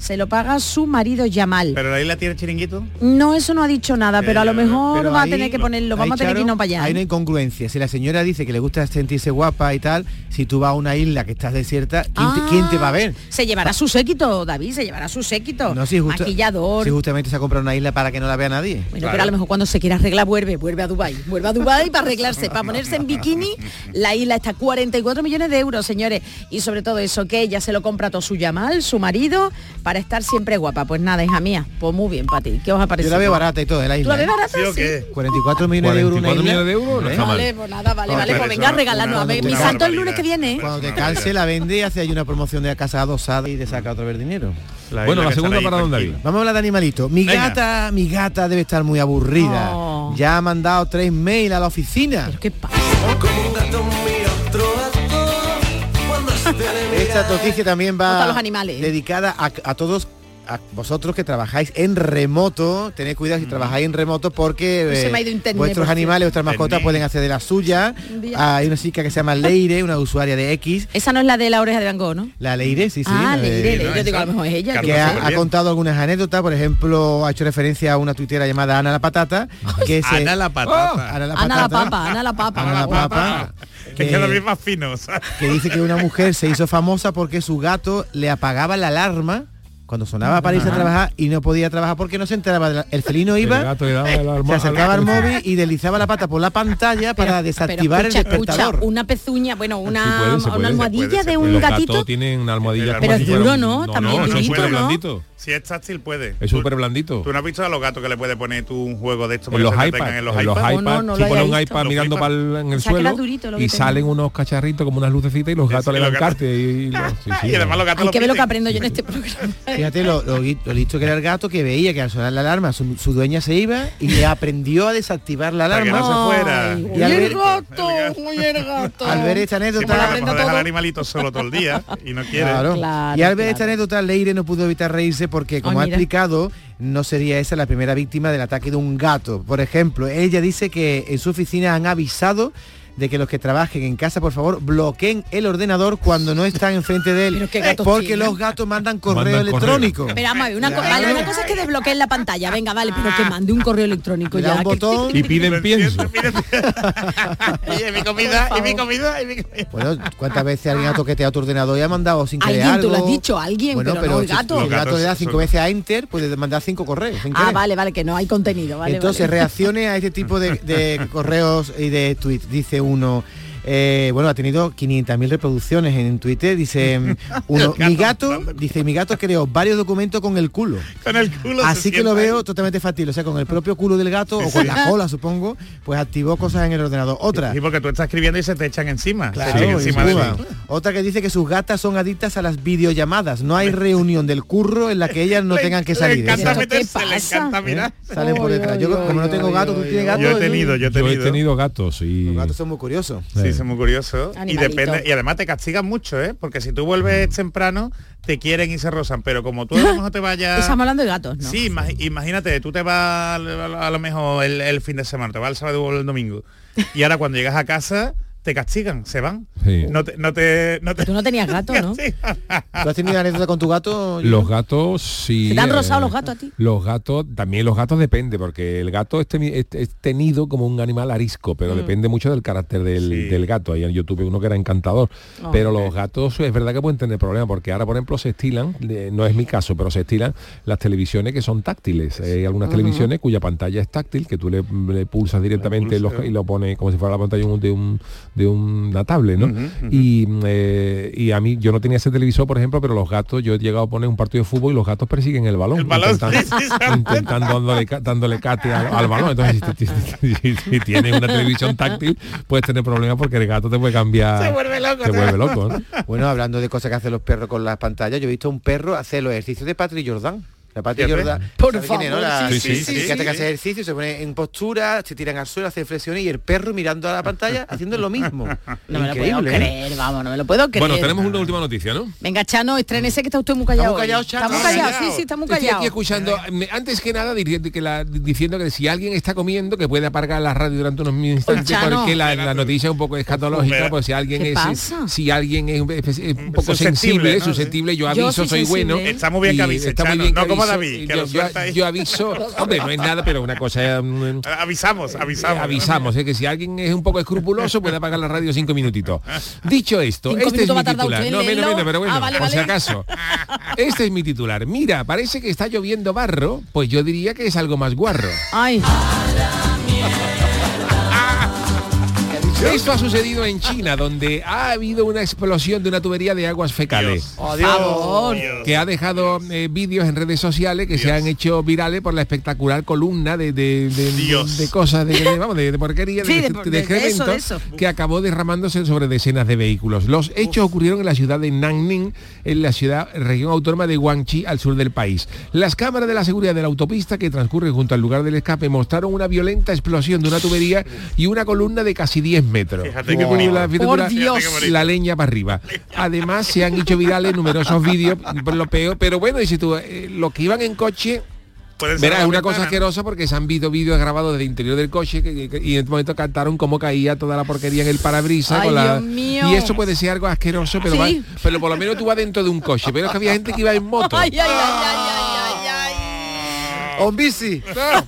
se lo paga su marido Yamal. ¿Pero la isla tiene chiringuito? No, eso no ha dicho nada, pero a lo mejor Pero va ahí- a tener que ponerlo, vamos ahí, a tener que Charo, irnos para allá. Hay ¿eh? una incongruencia. Si la señora dice que le gusta sentirse guapa y tal, si tú vas a una isla que estás desierta, ¿quién, te, Ah, quién te va a ver? Se llevará su séquito, David, se llevará su séquito. No, si, justa- maquillador. si justamente se ha comprado una isla para que no la vea nadie. Bueno, pero a lo mejor cuando se quiera arreglar vuelve, vuelve a Dubái, vuelve a Dubái para arreglarse, para ponerse en bikini. La isla está a cuarenta y cuatro millones de euros, señores, y sobre todo eso, que ella se lo compra todo su Yamal, su marido, para estar siempre guapa. Pues nada, hija mía, pues muy bien para ti. ¿Qué os ha Yo parecido? la veo barata y todo, de la ¿Tú isla. la ves ¿eh? barata? ¿Sí o Sí. qué? cuarenta y cuatro millones de euros una cuarenta y isla. cuatro millones de euros, no ¿eh? está mal. Vale, pues nada, vale, No, vale, pero pues eso venga, es regalarnos. una- A ver, una mi santo el barbaridad. lunes que viene, ¿eh? Cuando te canse la vende y hace ahí una promoción de casa adosada y te saca otro vez dinero. La Bueno, isla la que segunda está ahí para dónde tranquila. Vamos a hablar de animalitos. Mi Venga. gata, mi gata debe estar muy aburrida. Oh. Ya ha mandado tres mails a la oficina. ¿Pero qué pasa? Esta noticia también Gustan va los animales. dedicada a, a todos a vosotros que trabajáis en remoto. Tened cuidado si trabajáis en remoto porque Pues se eh, me ha ido internet, vuestros por animales, vuestras mascotas Internet. pueden hacer de la suya. Un día. Hay una chica que se llama Leire, una usuaria de X. Esa no es la de la oreja de Van Gogh, ¿no? La Leire, sí, sí. ah, la de- Leire, Leire. no, Yo digo, a esa- lo mejor es ella. que yo que qué ha, sé. ha contado algunas anécdotas. Por ejemplo, ha hecho referencia a una tuitera llamada Ana la Patata, que se Ana la patata. Ana la Ana la Patata, papa, Ana la papa. Ana la Papa, Que que- queda bien más fino, ¿sabes? que dice que una mujer se hizo famosa porque su gato le apagaba la alarma cuando sonaba para irse a trabajar y no podía trabajar porque no se enteraba. de la- El felino iba, El gato le daba el arma- se acercaba al al gato. móvil y deslizaba la pata por la pantalla para Pero desactivar escucha, el despertador. escucha, una pezuña, bueno, una, Sí puede, se puede, una se almohadilla puede, se de puede. un Los gatito. gatos tienen una almohadilla Pero como es si fuera duro, un- ¿no? También no, eso es durito, súper ¿no? blandito. Si es táctil puede. Es súper blandito. ¿Tú no has visto a los gatos que le puedes poner tú un juego de esto En para los que se iPads, entretengan en los en los iPads? Oh, no, iPads, no tú lo pones había un visto. iPad Los mirando iPads. para en el Pensaba que era suelo durito lo que y tenía. salen unos cacharritos como unas lucecitas y los Sí, gatos sí, le los dan gatos. carte y, los- sí, sí, Y además los gatos Hay lo que ver lo que piden. aprendo yo en este programa. Fíjate lo, lo, gui- lo listo que era el gato, que veía que al sonar la alarma su, su dueña se iba y le aprendió a desactivar la Para que alarma. no se fuera. Ay, Y al oye, ver- el gato, oye, el gato. Al ver esta Sí, anécdota, porque a lo aprendo mejor deja todo. al animalito solo todo el día y no quiere. Claro. Claro, Y al ver claro. esta anécdota, Leire no pudo evitar reírse porque, como Ay, ha mira. explicado, no sería esa la primera víctima del ataque de un gato. Por ejemplo, ella dice que en su oficina han avisado de que los que trabajen en casa, por favor, bloqueen el ordenador cuando no están enfrente de él. Pero qué gatos Porque tienen. los gatos mandan correo Mandan correo. electrónico. Pero vamos a ver, una, co- Claro. vale, una cosa es que desbloqueen la pantalla, venga, vale, pero que mande un correo electrónico Le da ya. un que- botón. Y piden pienso. Y mi comida, y mi comida, y mi comida. Bueno, ¿cuántas veces alguien ha toqueteado tu ordenador y ha mandado sin querer Alguien, tú algo? lo has dicho, alguien, Bueno, pero no el si- gato. Si el Los gato le da gatos cinco son- veces a Enter, puede mandar cinco correos. sin Ah, querer. vale, vale, que no hay contenido, vale. Entonces, vale. reacciones a este tipo de, de correos y de tweets. Dice uno, eh, bueno, ha tenido quinientas mil reproducciones en Twitter. Dice mm, uno, El mi gato gato, mandando- dice, mi gato creó varios documentos con el culo. Con el culo se Así que lo sienta veo ahí. totalmente factible. O sea, con el propio culo del gato o con la cola, supongo, pues activó cosas en el ordenador. Otra. Sí, porque tú estás escribiendo y se te echan encima. Claro, se echan encima de encima. ti. Otra que dice que sus gatas son adictas a las videollamadas. No hay reunión del curro en la que ellas no Le- tengan que le salir. encanta ¿Esto qué meterse, le pasa? encanta mirar. ¿Eh? Salen por Ay, detrás. ay, Yo, como no ay, tengo ay, gato, tú ay, tienes ay. gato. Yo he ¿eh? tenido, yo he Yo he tenido. tenido gatos y Los gatos son muy curiosos. Sí, Sí. son muy curiosos. Y Animalito. depende, y además te castigan mucho, ¿eh? Porque si tú vuelves temprano, te quieren y se rozan. Pero como tú a lo mejor te vayas. Estamos hablando de gatos, ¿no? Sí, ima- imagínate, tú te vas a, a lo mejor el, el fin de semana, te vas el sábado o el domingo. Y ahora cuando llegas a casa, te castigan, se van. Sí. No te, no te, no te Tú no tenías gato, ¿no? Sí. ¿Tú has tenido anécdota con tu gato? Los gatos sí. ¿Se te han rosado eh, los gatos a ti? Los gatos, también los gatos depende, porque el gato es, teni- es- es tenido como un animal arisco, pero Mm. depende mucho del carácter del, Sí. del gato. Ahí en YouTube uno que era encantador. Oh. Pero los gatos es verdad que pueden tener problemas, porque ahora, por ejemplo, se estilan, eh, no es mi caso, pero se estilan las televisiones que son táctiles. Eh, Hay algunas televisiones cuya pantalla es táctil, que tú le, le pulsas directamente pulsas. los- y lo pones como si fuera la pantalla de un, de un, de una tablet, ¿no? Ujú, ujú. Y, eh, y a mí, yo no tenía ese televisor, por ejemplo, pero los gatos, yo he llegado a poner un partido de fútbol y los gatos persiguen el balón. El balón, intentando, sí, sí, sí. intentando dándole, ca- dándole cate al, al balón. Entonces, si, si- si- si tienes una televisión táctil, puedes tener problemas porque el gato te puede cambiar. Se vuelve loco, Te ¿no? vuelve loco, ¿no? Bueno, hablando de cosas que hacen los perros con las pantallas, yo he visto a un perro hacer los ejercicios de Patrick Jordan. La Pati Jordán. Por ¿sabe quién es, no? favor, La- sí, sí, sí, que hace que hace ejercicio, se pone en postura, se tiran al suelo, hace flexiones y el perro mirando a la pantalla haciendo lo mismo. No me lo puedo Increíble, ¿eh? creer, vamos, no me lo puedo creer. Bueno, tenemos una última noticia, ¿no? Venga, Chano, estrénese que está usted muy callado. Está muy callado, hoy. Chano. Está muy Está callado, callado. sí, sí, está muy Estoy callado. aquí escuchando, eh, antes que nada, diciendo que, la, diciendo que si alguien está comiendo, que puede apagar la radio durante unos instantes, Chano. porque la, la noticia es un poco escatológica, pues si alguien ¿Qué es pasa? si alguien es un, es un poco Susceptible, sensible, ¿no? susceptible, yo Yo aviso, soy soy bueno. sensible. Está muy bien y que avise, está muy Chano, bien no que como aviso, David, que yo, lo suelta ahí. yo, yo aviso, hombre, no es nada, pero una cosa mm, Avisamos, avisamos. avisamos, es que si alguien es un poco escrupuloso puede apagar la radio cinco minutitos. Dicho esto, Cinco este es minutos va mi a tardar titular. usted en No, menos, leerlo. menos, pero bueno, Ah, vale, por si vale. acaso. Este es mi titular. Mira, parece que está lloviendo barro, pues yo diría que es algo más guarro. Ay, Esto ha sucedido en China, donde ha habido una explosión de una tubería de aguas fecales. Oh, favor. Que ha dejado eh, vídeos en redes sociales que se han hecho virales por la espectacular columna de, de, de- Dios. de cosas, de, de- vamos, de, de porquería, Sí, de, de- de, de- de eso, excremento, de eso. que acabó derramándose sobre decenas de vehículos. Los hechos ocurrieron en la ciudad de Nanning, en la ciudad región autónoma de Guangxi, al sur del país. Las cámaras de la seguridad de la autopista que transcurre junto al lugar del escape mostraron una violenta explosión de una tubería y una columna de casi diez metros. Fíjate qué Uh, bonito. la- fíjate Por la- Dios. Fíjate qué bonito. la leña para arriba. Además se han hecho virales numerosos vídeos, por lo peor, pero bueno, y si tú, eh, los que iban en coche, Puede ser verás, es la una ventana, cosa ¿no? asquerosa porque se han visto vídeos grabados desde el interior del coche que- que- y en este momento cantaron cómo caía toda la porquería en el parabrisas. Ay, con la- Dios mío. Y eso puede ser algo asqueroso, pero, Sí. va- pero por lo menos tú vas dentro de un coche. Pero es que había gente que iba en moto. ay, ay, ay, ay, ay, ay, ay. O en bici.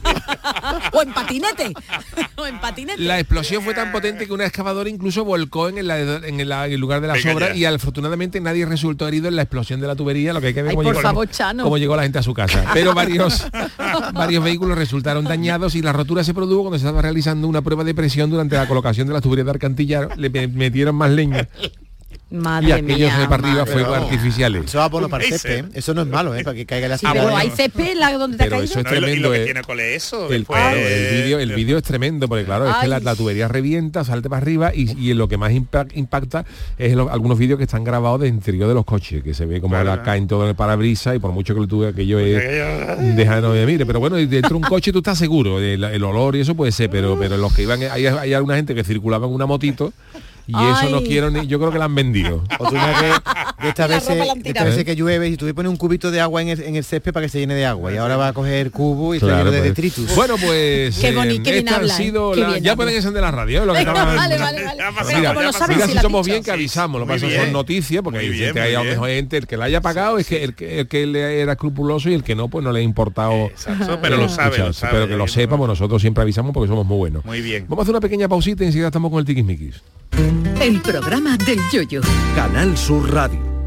O en patinete. O en patinete. La explosión fue tan potente que una excavadora incluso volcó en el, en el- en el lugar de las Venga obras ya. y afortunadamente nadie resultó herido en la explosión de la tubería, lo que hay que ver Ay, cómo, por llegó, favor, Chano. cómo llegó la gente a su casa. Pero varios, varios vehículos resultaron dañados y la rotura se produjo cuando se estaba realizando una prueba de presión durante la colocación de las tuberías de alcantillar. Le me- metieron más leña y Madre aquellos mía. de para arriba madre. fuegos Pero- artificiales. Eso va por lo para el Un césped, ¿eh? Eso no es malo, ¿eh? Para que caiga la Sí, pero hay césped la donde te ha Pero caído. eso es No, y lo- y lo tremendo. que eh. tiene cole eso. El, después, claro, el vídeo el eh, vídeo es tremendo porque claro es que la, Ay. la tubería revienta, salte para arriba y, y lo que más impa- impacta es lo- algunos vídeos que están grabados del interior de los coches, que se ve como Claro, la claro. caen todo en el parabrisas y por mucho que lo tuve aquello es aquello- deja no me mire, pero bueno, dentro de un coche tú estás seguro, el, el olor y eso puede ser, pero pero los que iban hay, hay alguna gente que circulaba en una motito y eso no Ay. quiero ni, yo creo que la han vendido. O tú mira que de estas Y la veces, ropa la han de tirado. estas veces que llueve y tú le pones un cubito de agua en el, en el césped para que se llene de agua y ahora va a coger cubo y se Claro, llena de pues. detritus. Bueno, pues Qué boni- qué bien estas han habla, ¿eh? sido Qué la- bien ya habla. pueden encender la radio, ¿eh? Lo que Venga, estaban- vale, vale, vale. Ya ha pasado, Pero Mira, como ya lo ha sabes, mira si si lo has somos dicho. bien que avisamos, lo que Muy pasa bien. son noticias, porque Muy hay bien, gente, muy hay a lo bien. mejor gente, el que la haya pagado es que el que, el que le era escrupuloso y el que no, pues no le ha importado. Exacto, pero lo sabe, lo escucharse. sabe. Pero que lo sepa, pues nosotros siempre avisamos porque somos muy buenos. Muy bien. Vamos a hacer una pequeña pausita y enseguida estamos con el tiquismiquis. El programa del Yoyo. Canal Sur Radio.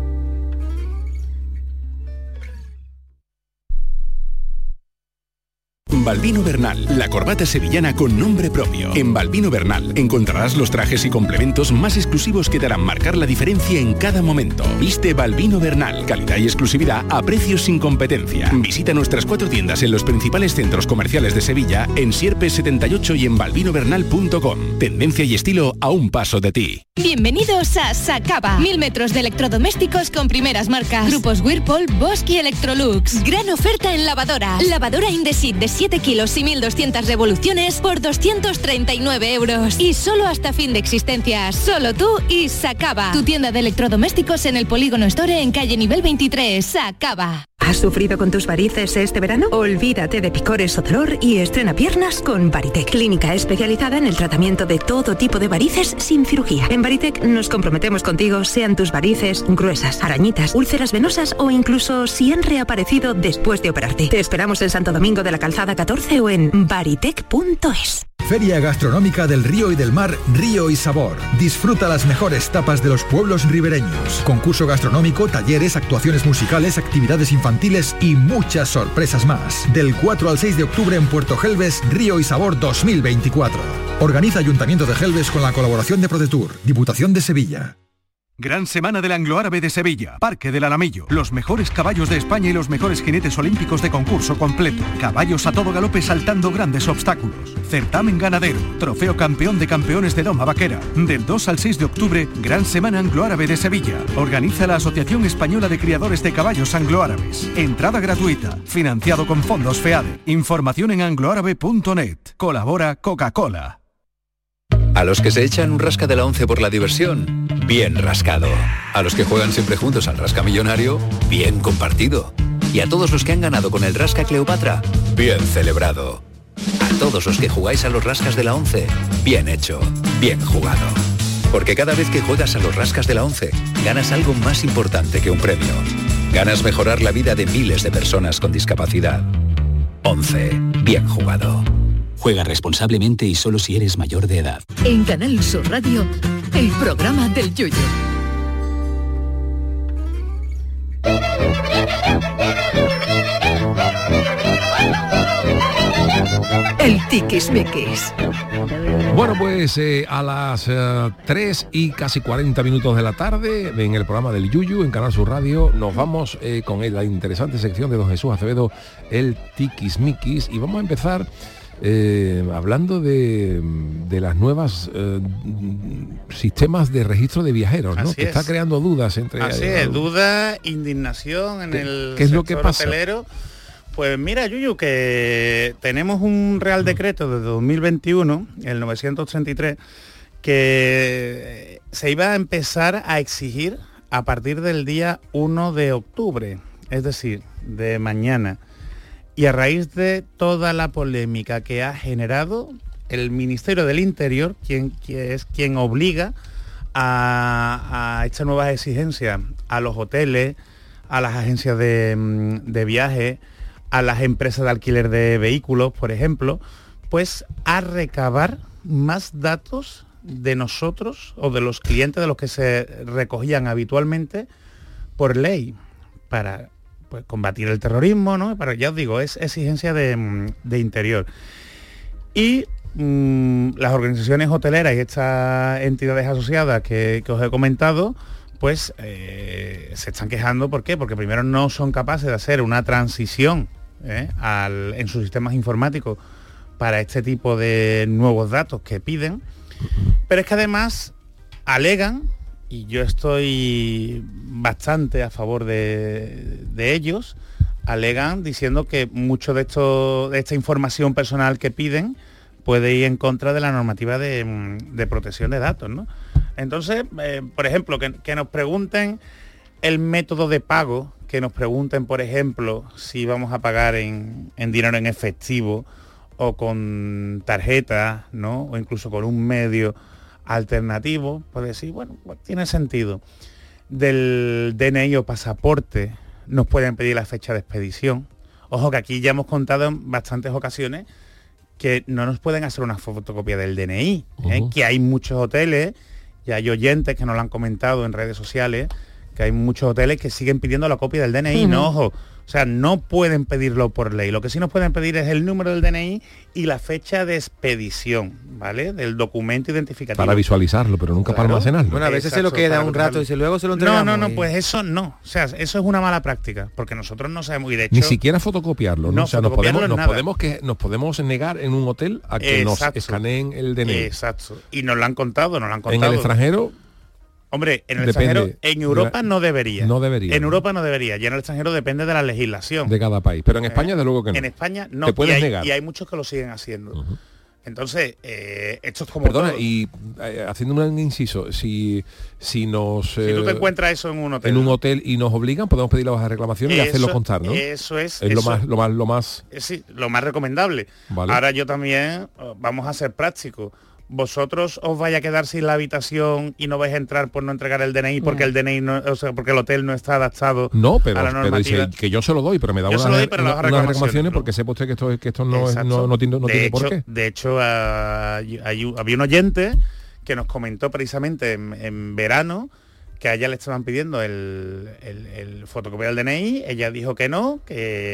Balbino Bernal, la corbata sevillana con nombre propio. En Balbino Bernal encontrarás los trajes y complementos más exclusivos que te harán marcar la diferencia en cada momento. Viste Balbino Bernal, calidad y exclusividad a precios sin competencia. Visita nuestras cuatro tiendas en los principales centros comerciales de Sevilla, en Sierpes setenta y ocho y en balbinobernal punto com. Tendencia y estilo a un paso de ti. Bienvenidos a Sacaba. Mil metros de electrodomésticos con primeras marcas. Grupos Whirlpool, Bosch y Electrolux. Gran oferta en lavadoras. Lavadora Indesit de siete kilos y mil doscientas revoluciones por doscientos treinta y nueve euros. Y solo hasta fin de existencia. Solo tú y Sacaba. Tu tienda de electrodomésticos en el Polígono Store en calle nivel veintitrés. Sacaba. ¿Has sufrido con tus varices este verano? Olvídate de picores o dolor y estrena piernas con Varitec, clínica especializada en el tratamiento de todo tipo de varices sin cirugía. En Varitec nos comprometemos contigo, sean tus varices gruesas, arañitas, úlceras venosas o incluso si han reaparecido después de operarte. Te esperamos en Santo Domingo de la Calzada catorce o en varitec punto es. Feria Gastronómica del Río y del Mar, Río y Sabor. Disfruta las mejores tapas de los pueblos ribereños. Concurso gastronómico, talleres, actuaciones musicales, actividades infantiles y muchas sorpresas más. Del cuatro al seis de octubre en Puerto Gelbes, Río y Sabor dos mil veinticuatro. Organiza Ayuntamiento de Gelbes con la colaboración de ProDetour, Diputación de Sevilla. Gran Semana del Anglo-Árabe de Sevilla, Parque del Alamillo. Los mejores caballos de España y los mejores jinetes olímpicos de concurso completo. Caballos a todo galope saltando grandes obstáculos. Certamen ganadero. Trofeo campeón de campeones de doma vaquera. Del dos al seis de octubre, Gran Semana Anglo-Árabe de Sevilla. Organiza la Asociación Española de Criadores de Caballos Anglo-Árabes. Entrada gratuita. Financiado con fondos FEADE. Información en angloárabe punto net. Colabora Coca-Cola. A los que se echan un rasca de la once por la diversión, bien rascado. A los que juegan siempre juntos al rasca millonario, bien compartido. Y a todos los que han ganado con el rasca Cleopatra, bien celebrado. A todos los que jugáis a los rascas de la once, bien hecho, bien jugado. Porque cada vez que juegas a los rascas de la once, ganas algo más importante que un premio. Ganas mejorar la vida de miles de personas con discapacidad. once, bien jugado. Juega responsablemente y solo si eres mayor de edad. En Canal Sur Radio, el programa del Yuyu. El tiquismiquis. Bueno, pues eh, a las eh, tres y casi cuarenta minutos de la tarde, en el programa del Yuyu, en Canal Sur Radio, nos vamos eh, con la interesante sección de don Jesús Acevedo, el tiquismiquis, y vamos a empezar Eh, hablando de, de las nuevas eh, sistemas de registro de viajeros, ¿no? Así que es. está creando dudas entre Así eh, es, duda, indignación en ¿Qué, el ¿qué es lo sector que pasa? hotelero. Pues mira, Yuyu, que tenemos un Real Decreto de dos mil veintiuno, el novecientos treinta y tres, que se iba a empezar a exigir a partir del día uno de octubre, es decir, de mañana. Y a raíz de toda la polémica que ha generado, el Ministerio del Interior, quien, quien es quien obliga a, a estas nuevas exigencias a los hoteles, a las agencias de, de viaje, a las empresas de alquiler de vehículos, por ejemplo, pues a recabar más datos de nosotros o de los clientes de los que se recogían habitualmente por ley, para pues combatir el terrorismo, ¿no? Para, ya os digo, es exigencia de, de interior. Y mmm, las organizaciones hoteleras y estas entidades asociadas que, que os he comentado, pues eh, se están quejando. ¿Por qué? Porque primero no son capaces de hacer una transición ¿eh? al, en sus sistemas informáticos para este tipo de nuevos datos que piden, pero es que además alegan, y yo estoy bastante a favor de, de ellos, alegan diciendo que mucho de esto, de esta información personal que piden puede ir en contra de la normativa de, de protección de datos, ¿no? Entonces, eh, por ejemplo, que, que nos pregunten el método de pago, que nos pregunten, por ejemplo, si vamos a pagar en, en dinero en efectivo o con tarjeta, ¿no? O incluso con un medio alternativo, puede decir, bueno, pues tiene sentido. Del D N I o pasaporte nos pueden pedir la fecha de expedición. Ojo que aquí ya hemos contado en bastantes ocasiones que no nos pueden hacer una fotocopia del D N I, ¿eh? Uh-huh. Que hay muchos hoteles, y hay oyentes que nos lo han comentado en redes sociales, que hay muchos hoteles que siguen pidiendo la copia del D N I. Uh-huh. No, ojo, o sea, no pueden pedirlo por ley. Lo que sí nos pueden pedir es el número del D N I y la fecha de expedición, ¿vale? Del documento identificativo. Para visualizarlo, pero nunca claro. para almacenarlo. Bueno, a veces Exacto, se lo queda un rato y se luego se lo entregamos. No, no, no, y... pues eso no. O sea, eso es una mala práctica, porque nosotros no sabemos, y de hecho... Ni siquiera fotocopiarlo, ¿no? no o sea, nos podemos, nos, nada. podemos que, nos podemos negar en un hotel a que Exacto. nos escaneen el D N I. Exacto. Y nos lo han contado, nos lo han contado. En el extranjero... Hombre, en el depende, extranjero, en Europa no debería. No debería. En Europa no debería. Y en el extranjero depende de la legislación. De cada país. Pero en España, eh, de luego que no. En España no. Te puedes y, hay, negar. y hay muchos que lo siguen haciendo. Uh-huh. Entonces, eh, esto es como... Perdona, todo. y eh, haciendo un inciso, si, si nos... Eh, si tú te encuentras eso en un hotel. En un hotel y nos obligan, podemos pedir la baja reclamación y hacerlo constar, ¿no? Eso es. Es eso, lo más... Lo más, lo más... Sí, lo más recomendable. Vale. Ahora yo también, vamos a ser prácticos. ¿Vosotros os vais a quedar sin la habitación y no vais a entrar por no entregar el D N I porque el D N I no, o sea, porque el hotel no está adaptado no, pero, a la normativa? Pero que yo se lo doy, pero me da yo una, doy, pero una, unas reclamaciones, reclamaciones porque sepa usted que esto, que esto no, es, no, no tiene, no tiene hecho, por qué. De hecho, uh, hay, hay, había un oyente que nos comentó precisamente en, en verano que a ella le estaban pidiendo el, el, el fotocopia del D N I, ella dijo que no, que,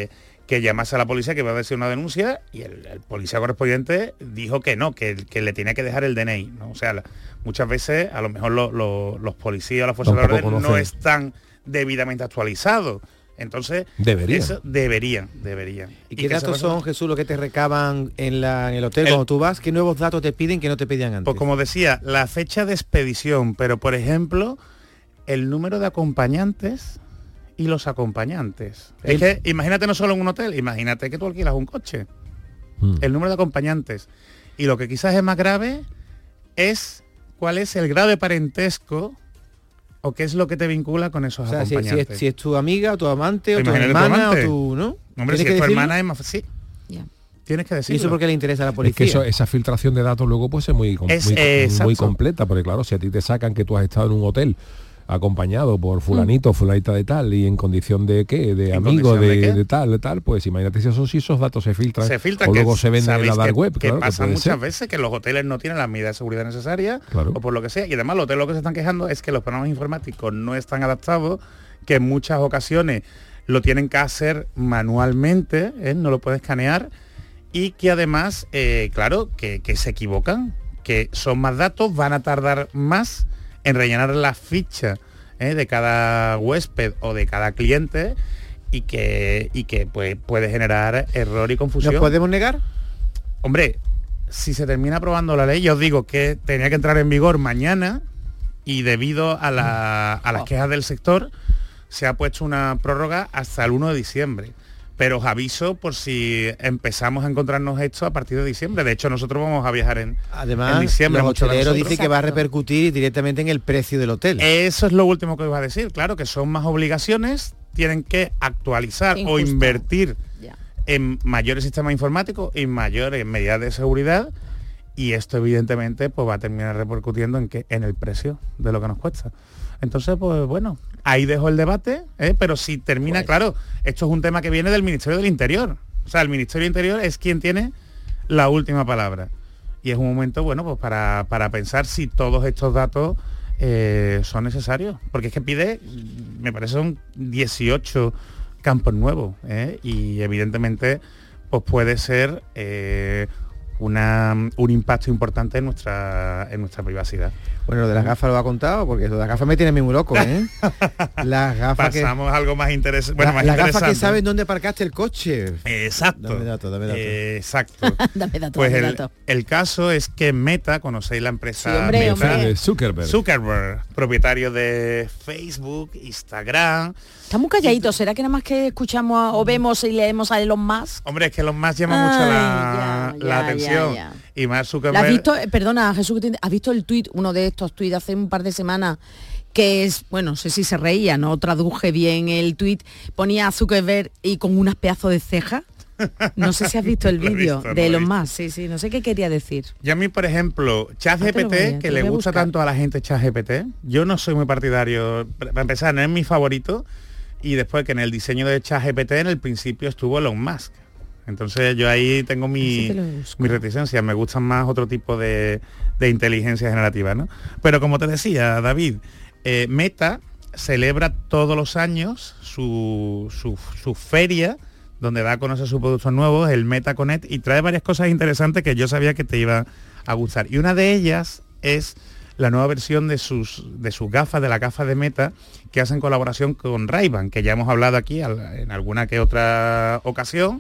que llamase a la policía, que iba a decir una denuncia, y el, el policía correspondiente dijo que no, que, que le tenía que dejar el D N I, ¿no? O sea, la, muchas veces a lo mejor lo, lo, los policías o las fuerzas de orden no están debidamente actualizados. Entonces, deberían. Eso, deberían, deberían. ¿Y, ¿Y qué datos son, Jesús, lo que te recaban en, la, en el hotel el, cuando tú vas? ¿Qué nuevos datos te piden que no te pedían antes? Pues como decía, la fecha de expedición, pero por ejemplo, el número de acompañantes y los acompañantes. El... Es que imagínate no solo en un hotel, imagínate que tú alquilas un coche. Mm. El número de acompañantes. Y lo que quizás es más grave es cuál es el grado de parentesco o qué es lo que te vincula con esos, o sea, acompañantes. Si, si, es, si es tu amiga o tu amante o tu hermana tu o tu... ¿no? Hombre, si es tu decirlo? hermana es más... Sí. Yeah. Tienes que decirlo. ¿Y eso por qué le interesa a la policía? Es que eso, esa filtración de datos luego puede ser muy, es, muy, eh, muy completa, porque claro, si a ti te sacan que tú has estado en un hotel acompañado por fulanito, mm. fulanita de tal, y en condición de qué, de amigo, de, de, de tal, de tal, pues imagínate si esos, si esos datos se filtran, se filtra, o luego se venden en la dark que, web. Que claro, pasa que muchas ser. veces que los hoteles no tienen las medidas de seguridad necesarias, claro. o por lo que sea, y además los hoteles lo que se están quejando es que los programas informáticos no están adaptados, que en muchas ocasiones lo tienen que hacer manualmente, ¿eh? No lo puedes escanear, y que además, eh, claro, que, que se equivocan, que son más datos, van a tardar más en rellenar la ficha ¿eh? de cada huésped o de cada cliente, y que, y que pues, puede generar error y confusión. ¿Nos podemos negar? Hombre, si se termina aprobando la ley, yo os digo que tenía que entrar en vigor mañana, y debido a, la, a las oh. quejas del sector, se ha puesto una prórroga hasta el uno de diciembre. Pero os aviso por si empezamos a encontrarnos esto a partir de diciembre. De hecho, nosotros vamos a viajar en, Además, en diciembre. Los hoteleros dicen que va a repercutir directamente en el precio del hotel. Eso es lo último que os iba a decir. Claro, que son más obligaciones, tienen que actualizar Injusto. o invertir yeah. en mayores sistemas informáticos y mayores medidas de seguridad. Y esto evidentemente pues va a terminar repercutiendo en que en el precio de lo que nos cuesta. Entonces, pues bueno, ahí dejo el debate, ¿eh? Pero si termina, pues. claro, esto es un tema que viene del Ministerio del Interior. O sea, el Ministerio del Interior es quien tiene la última palabra. Y es un momento, bueno, pues para, para pensar si todos estos datos eh, son necesarios. Porque es que pide, me parece, son dieciocho campos nuevos, ¿eh? Y evidentemente, pues puede ser... Eh, Una, un impacto importante en nuestra en nuestra privacidad. Bueno, lo de las gafas lo ha contado, porque lo de las gafas me tiene muy loco, ¿eh? Las gafas Pasamos que... algo más, interesa... bueno, la, más las interesante. Las gafas que saben dónde aparcaste el coche. Exacto. Dame datos, dame datos. Eh, exacto. dame datos, pues dame el, datos. el caso es que Meta, conocéis la empresa sí, hombre, Meta, hombre. Zuckerberg. Zuckerberg, propietario de Facebook, Instagram. Está muy calladito, ¿será que nada más que escuchamos a, o vemos y leemos a Elon Musk? Hombre, es que Elon Musk llama Ay, mucho la, ya, la ya, atención. Ya, ya. Y Mark Zuckerberg... ¿Has visto, eh, perdona, Jesús, ¿has visto el tuit, uno de estos tuits hace un par de semanas, que es, bueno, no sé si se reía, no traduje bien el tuit, ponía a Zuckerberg y con unas pedazos de cejas? No sé si has visto el vídeo de no Elon Musk, sí, sí, no sé qué quería decir. Y a mí, por ejemplo, ChatGPT, que le gusta tanto a la gente ChatGPT, yo no soy muy partidario, para empezar, no es mi favorito, y después que en el diseño de ChatGPT en el principio estuvo Elon Musk. Entonces yo ahí tengo mi, mi reticencia, me gustan más otro tipo de, de inteligencia generativa, ¿no? Pero como te decía, David, eh, Meta celebra todos los años su, su, su feria, donde da a conocer sus productos nuevos, el Meta Connect, y trae varias cosas interesantes que yo sabía que te iba a gustar. Y una de ellas es la nueva versión de sus, de sus gafas, de la gafa de Meta, que hacen colaboración con Ray-Ban, que ya hemos hablado aquí en alguna que otra ocasión,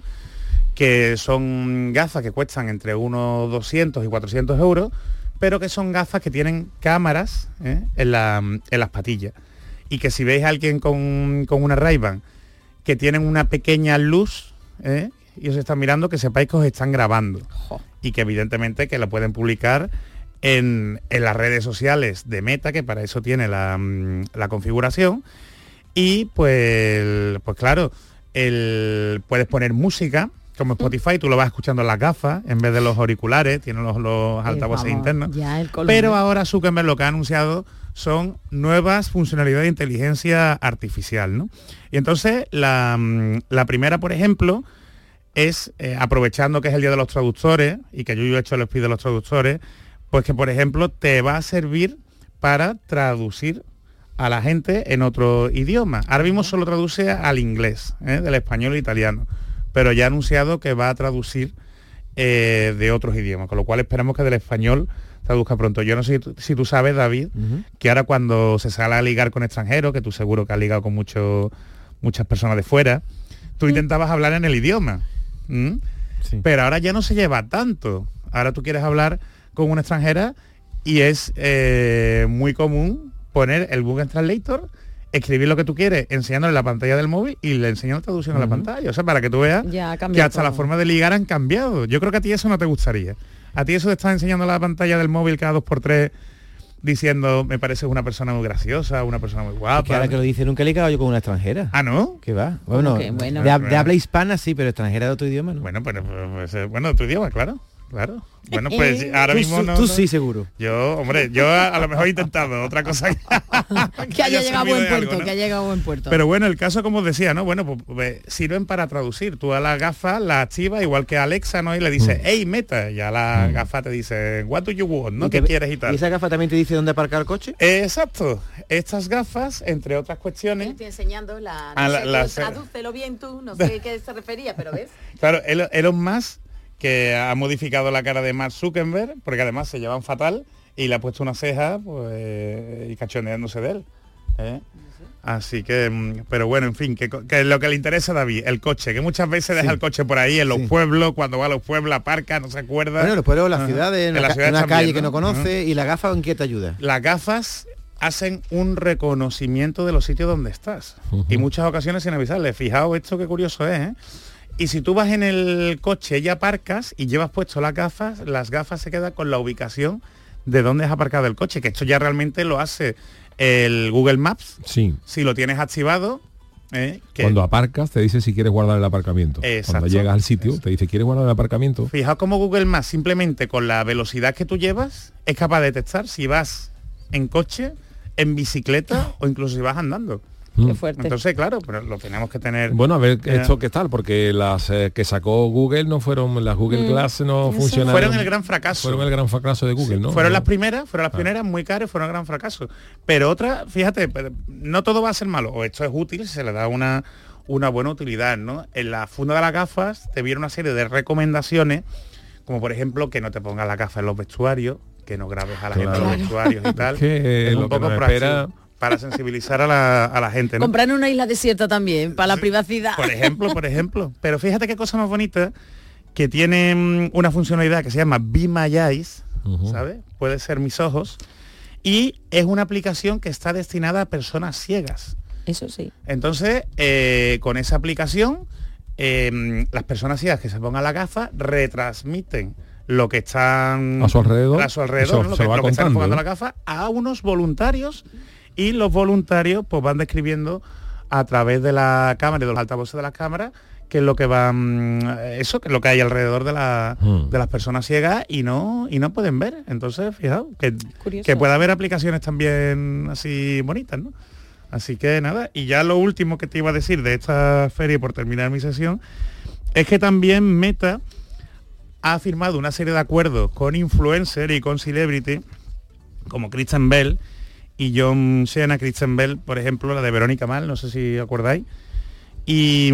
que son gafas que cuestan entre unos doscientos y cuatrocientos euros, pero que son gafas que tienen cámaras ¿eh? en, la, en las patillas. Y que si veis a alguien con, con una Ray-Ban que tienen una pequeña luz ¿eh? y os están mirando, que sepáis que os están grabando. Jo. Y que evidentemente que lo pueden publicar en, en las redes sociales de Meta, que para eso tiene la, la configuración. Y pues, pues claro, el, puedes poner música, como Spotify, tú lo vas escuchando en las gafas, en vez de los auriculares, tiene los, los altavoces eh, vamos, internos. Pero ahora Zuckerberg lo que ha anunciado son nuevas funcionalidades de inteligencia artificial, ¿no? Y entonces la, la primera, por ejemplo, es, eh, aprovechando que es el Día de los Traductores, y que yo, yo he hecho el speed de los traductores, pues que, por ejemplo, te va a servir para traducir a la gente en otro idioma. Ahora mismo solo traduce al inglés, ¿eh? del español e italiano. pero ya ha anunciado que va a traducir eh, de otros idiomas, con lo cual esperamos que del español traduzca pronto. Yo no sé si tú, si tú sabes, David, uh-huh. que ahora cuando se sale a ligar con extranjeros, que tú seguro que has ligado con mucho, muchas personas de fuera, tú sí. intentabas hablar en el idioma, ¿Mm? sí. pero ahora ya no se lleva tanto. Ahora tú quieres hablar con una extranjera y es eh, muy común poner el Google Translator, escribir lo que tú quieres, enseñándole la pantalla del móvil y le enseñan la traducción uh-huh. a la pantalla. O sea, para que tú veas que hasta todo. La forma de ligar han cambiado. Yo creo que a ti eso no te gustaría. A ti eso de estar enseñando la pantalla del móvil cada dos por tres diciendo, me parece una persona muy graciosa, una persona muy guapa. Es que ahora que lo dice, nunca he ligado yo con una extranjera. ¿Ah, no? ¿Qué va? Bueno, okay, bueno. De, de habla hispana sí, pero extranjera de otro idioma no. Bueno, pues, pues bueno, de tu idioma, claro. Claro. Bueno, pues ahora tú, mismo no... Tú no. sí, seguro. Yo, hombre, yo a, a lo mejor he intentado otra cosa que, que haya llegado a buen puerto, algo, ¿no? que haya llegado a buen puerto. Pero bueno, el caso, como os decía, ¿no? Bueno, pues, pues sirven para traducir. Tú a la gafa la activas igual que a Alexa, ¿no? Y le dices, mm. hey, Meta, y a la mm. gafa te dice, what do you want, ¿no? ¿Qué quieres y tal? ¿Y esa gafa también te dice dónde aparcar el coche? Eh, exacto. Estas gafas, entre otras cuestiones... Estoy enseñando la... No a sé, la, la tradúcelo bien tú, no sé qué se refería, pero ¿ves? Claro, Elon Musk, que ha modificado la cara de Mark Zuckerberg, porque además se llevan fatal, y le ha puesto una ceja pues, y cachondeándose de él. ¿eh? Sí. Así que, pero bueno, en fin, que, que lo que le interesa a David, el coche, que muchas veces deja sí. el coche por ahí en los sí. pueblos, cuando va a los pueblos, aparca, no se acuerda. Bueno, los pueblos, las ciudades, en, en la, la ciudad una también, calle ¿no? que no conoce, uh-huh. y la gafa, ¿en qué te ayuda? Las gafas hacen un reconocimiento de los sitios donde estás. Uh-huh. Y muchas ocasiones sin avisarle. Fijaos esto, qué curioso es, ¿eh? Y si tú vas en el coche y aparcas y llevas puesto las gafas, las gafas se quedan con la ubicación de dónde has aparcado el coche, que esto ya realmente lo hace el Google Maps. Sí. Si lo tienes activado. ¿eh? Que Cuando aparcas te dice si quieres guardar el aparcamiento. Exacto. Cuando llegas al sitio Eso. te dice, ¿quieres guardar el aparcamiento? Fijaos cómo Google Maps, simplemente con la velocidad que tú llevas, es capaz de detectar si vas en coche, en bicicleta o incluso si vas andando. Qué fuerte. Entonces, claro, pero lo tenemos que tener. Bueno, a ver eh, esto qué tal, porque las eh, que sacó Google no fueron, las Google mm. Glass no Eso. funcionaron. Fueron el gran fracaso. Fueron el gran fracaso de Google, sí, ¿no? Fueron ¿no? las primeras, fueron las ah. primeras muy caras, fueron el gran fracaso. Pero otra, fíjate, no todo va a ser malo, o esto es útil si se le da una, una buena utilidad, ¿no? En la funda de las gafas te viene una serie de recomendaciones, como por ejemplo que no te pongas la gafa en los vestuarios, que no grabes a la claro. gente en los vestuarios y tal. que es un lo poco que espera... para sensibilizar a la, a la gente, ¿no? Comprar una isla desierta también, para la privacidad. Por ejemplo, por ejemplo. Pero fíjate qué cosa más bonita, que tiene una funcionalidad que se llama Be My Eyes, uh-huh. ¿sabes? Puede ser mis ojos. Y es una aplicación que está destinada a personas ciegas. Eso sí. Entonces, eh, con esa aplicación, eh, las personas ciegas que se pongan la gafa retransmiten lo que están a su alrededor, a su alrededor Eso, lo, se que, va lo que están poniendo ¿eh? la gafa a unos voluntarios, y los voluntarios pues van describiendo a través de la cámara y de los altavoces de las cámaras qué es lo que van eso que es lo que hay alrededor de, la, mm. de las personas ciegas y no y no pueden ver. Entonces, fijaos que, que puede haber aplicaciones también así bonitas, ¿no? Así que nada, y ya lo último que te iba a decir de esta feria, por terminar mi sesión, es que también Meta ha firmado una serie de acuerdos con influencers y con celebrity como Kristen Bell y John Cena. Kristen Bell, por ejemplo, la de Verónica Mars, no sé si acordáis, y,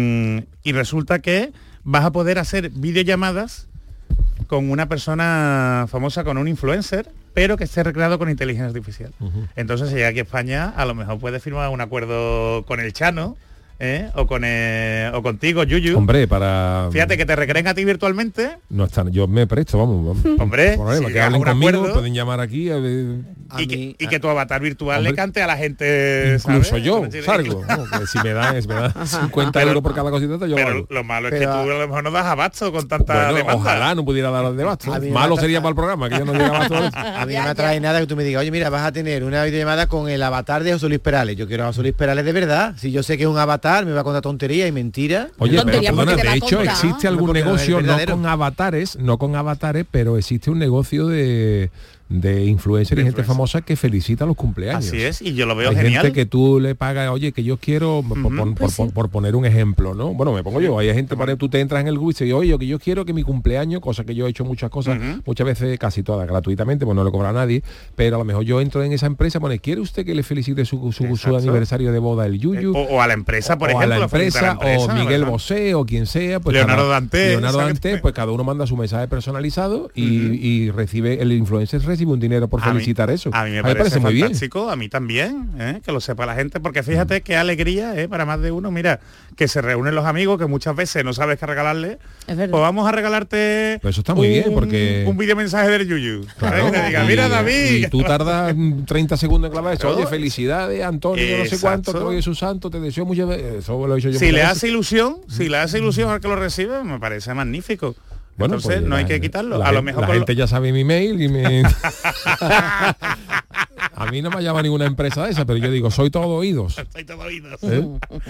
y resulta que vas a poder hacer videollamadas con una persona famosa, con un influencer, pero que esté recreado con inteligencia artificial. Uh-huh. Entonces, si llega aquí a España, a lo mejor puedes firmar un acuerdo con el Chano, ¿eh? o con eh, o contigo, Yuyu. Hombre, para... Fíjate que te recreen a ti virtualmente. No están, yo me presto, vamos. vamos. Hombre, problema, si que hablen conmigo, acuerdo, pueden llamar aquí. A ver, y, a que, mí, y que tu avatar virtual hombre, le cante a la gente. Incluso ¿sabes? yo salgo. No, si me dan, es verdad, cincuenta euros por cada cosita, yo pero hago. Lo malo es pero, que tú a lo mejor no das abasto con tanta bueno, demanda. Ojalá no pudiera dar de abasto. Malo sería para el programa, que yo no llega abasto. A mí no me atrae nada que tú me digas, oye, mira, vas a tener una videollamada con el avatar de José Luis Perales. Yo quiero a José Luis Perales de verdad. Si yo sé que es un avatar, me va a contar tontería y mentira. Oye, pero perdona, de hecho existe algún negocio no con avatares, no con avatares, pero existe un negocio de de influencers y gente famosa que felicita los cumpleaños. Así es, y yo lo veo Hay genial. gente que tú le pagas, oye, que yo quiero, por, Ujú. por- Pues por- sí. por poner un ejemplo, ¿no? Bueno, me pongo yo, hay gente, por ejemplo, tú te entras en el grupo y dices, oye, que yo quiero que mi cumpleaños, cosa que yo he hecho muchas cosas, Ujú. muchas veces, casi todas, gratuitamente, pues no le cobra a nadie, pero a lo mejor yo entro en esa empresa, pone, ¿quiere usted que le felicite su, su, su aniversario de boda el Yuyu? O, o a la empresa, por o ejemplo. a la empresa, felicitar a la o empresa, Miguel ¿verdad? Bosé, o quien sea, pues Leonardo cada- Dantes, Leonardo ¿sabes? Dantes, pues cada uno manda su mensaje personalizado y, y recibe, el influencer recibe un dinero por A mí- felicitar eso. A mí me parece, muy bien. fantástico, a mí también, ¿eh? Que lo sepa la gente, porque fíjate qué alegría, ¿eh? Para más de uno, mira, que se reúnen los amigos, que muchas veces no sabes qué regalarle, Es verdad. pues vamos a regalarte Pero eso está muy un, bien, porque- un video mensaje del Yuyu. Claro, ¿sabes? Que diga, y- mira David. y tú tardas mm, treinta segundos en clavar eso. Claro. Oye, felicidades, Antonio, no sé Exacto. cuánto, que hoy es su santo, te deseo muchas veces. Eso lo he hecho yo Si muchas le veces. hace ilusión, si le hace ilusión al que lo recibe, me parece magnífico. Bueno, Entonces pues no hay la- que quitarlo. la A lo gen- mejor la con lo- gente ya sabe mi mail y me... A mí no me llama ninguna empresa de esa, pero yo digo, soy todo oídos. Soy todo oídos. ¿Eh?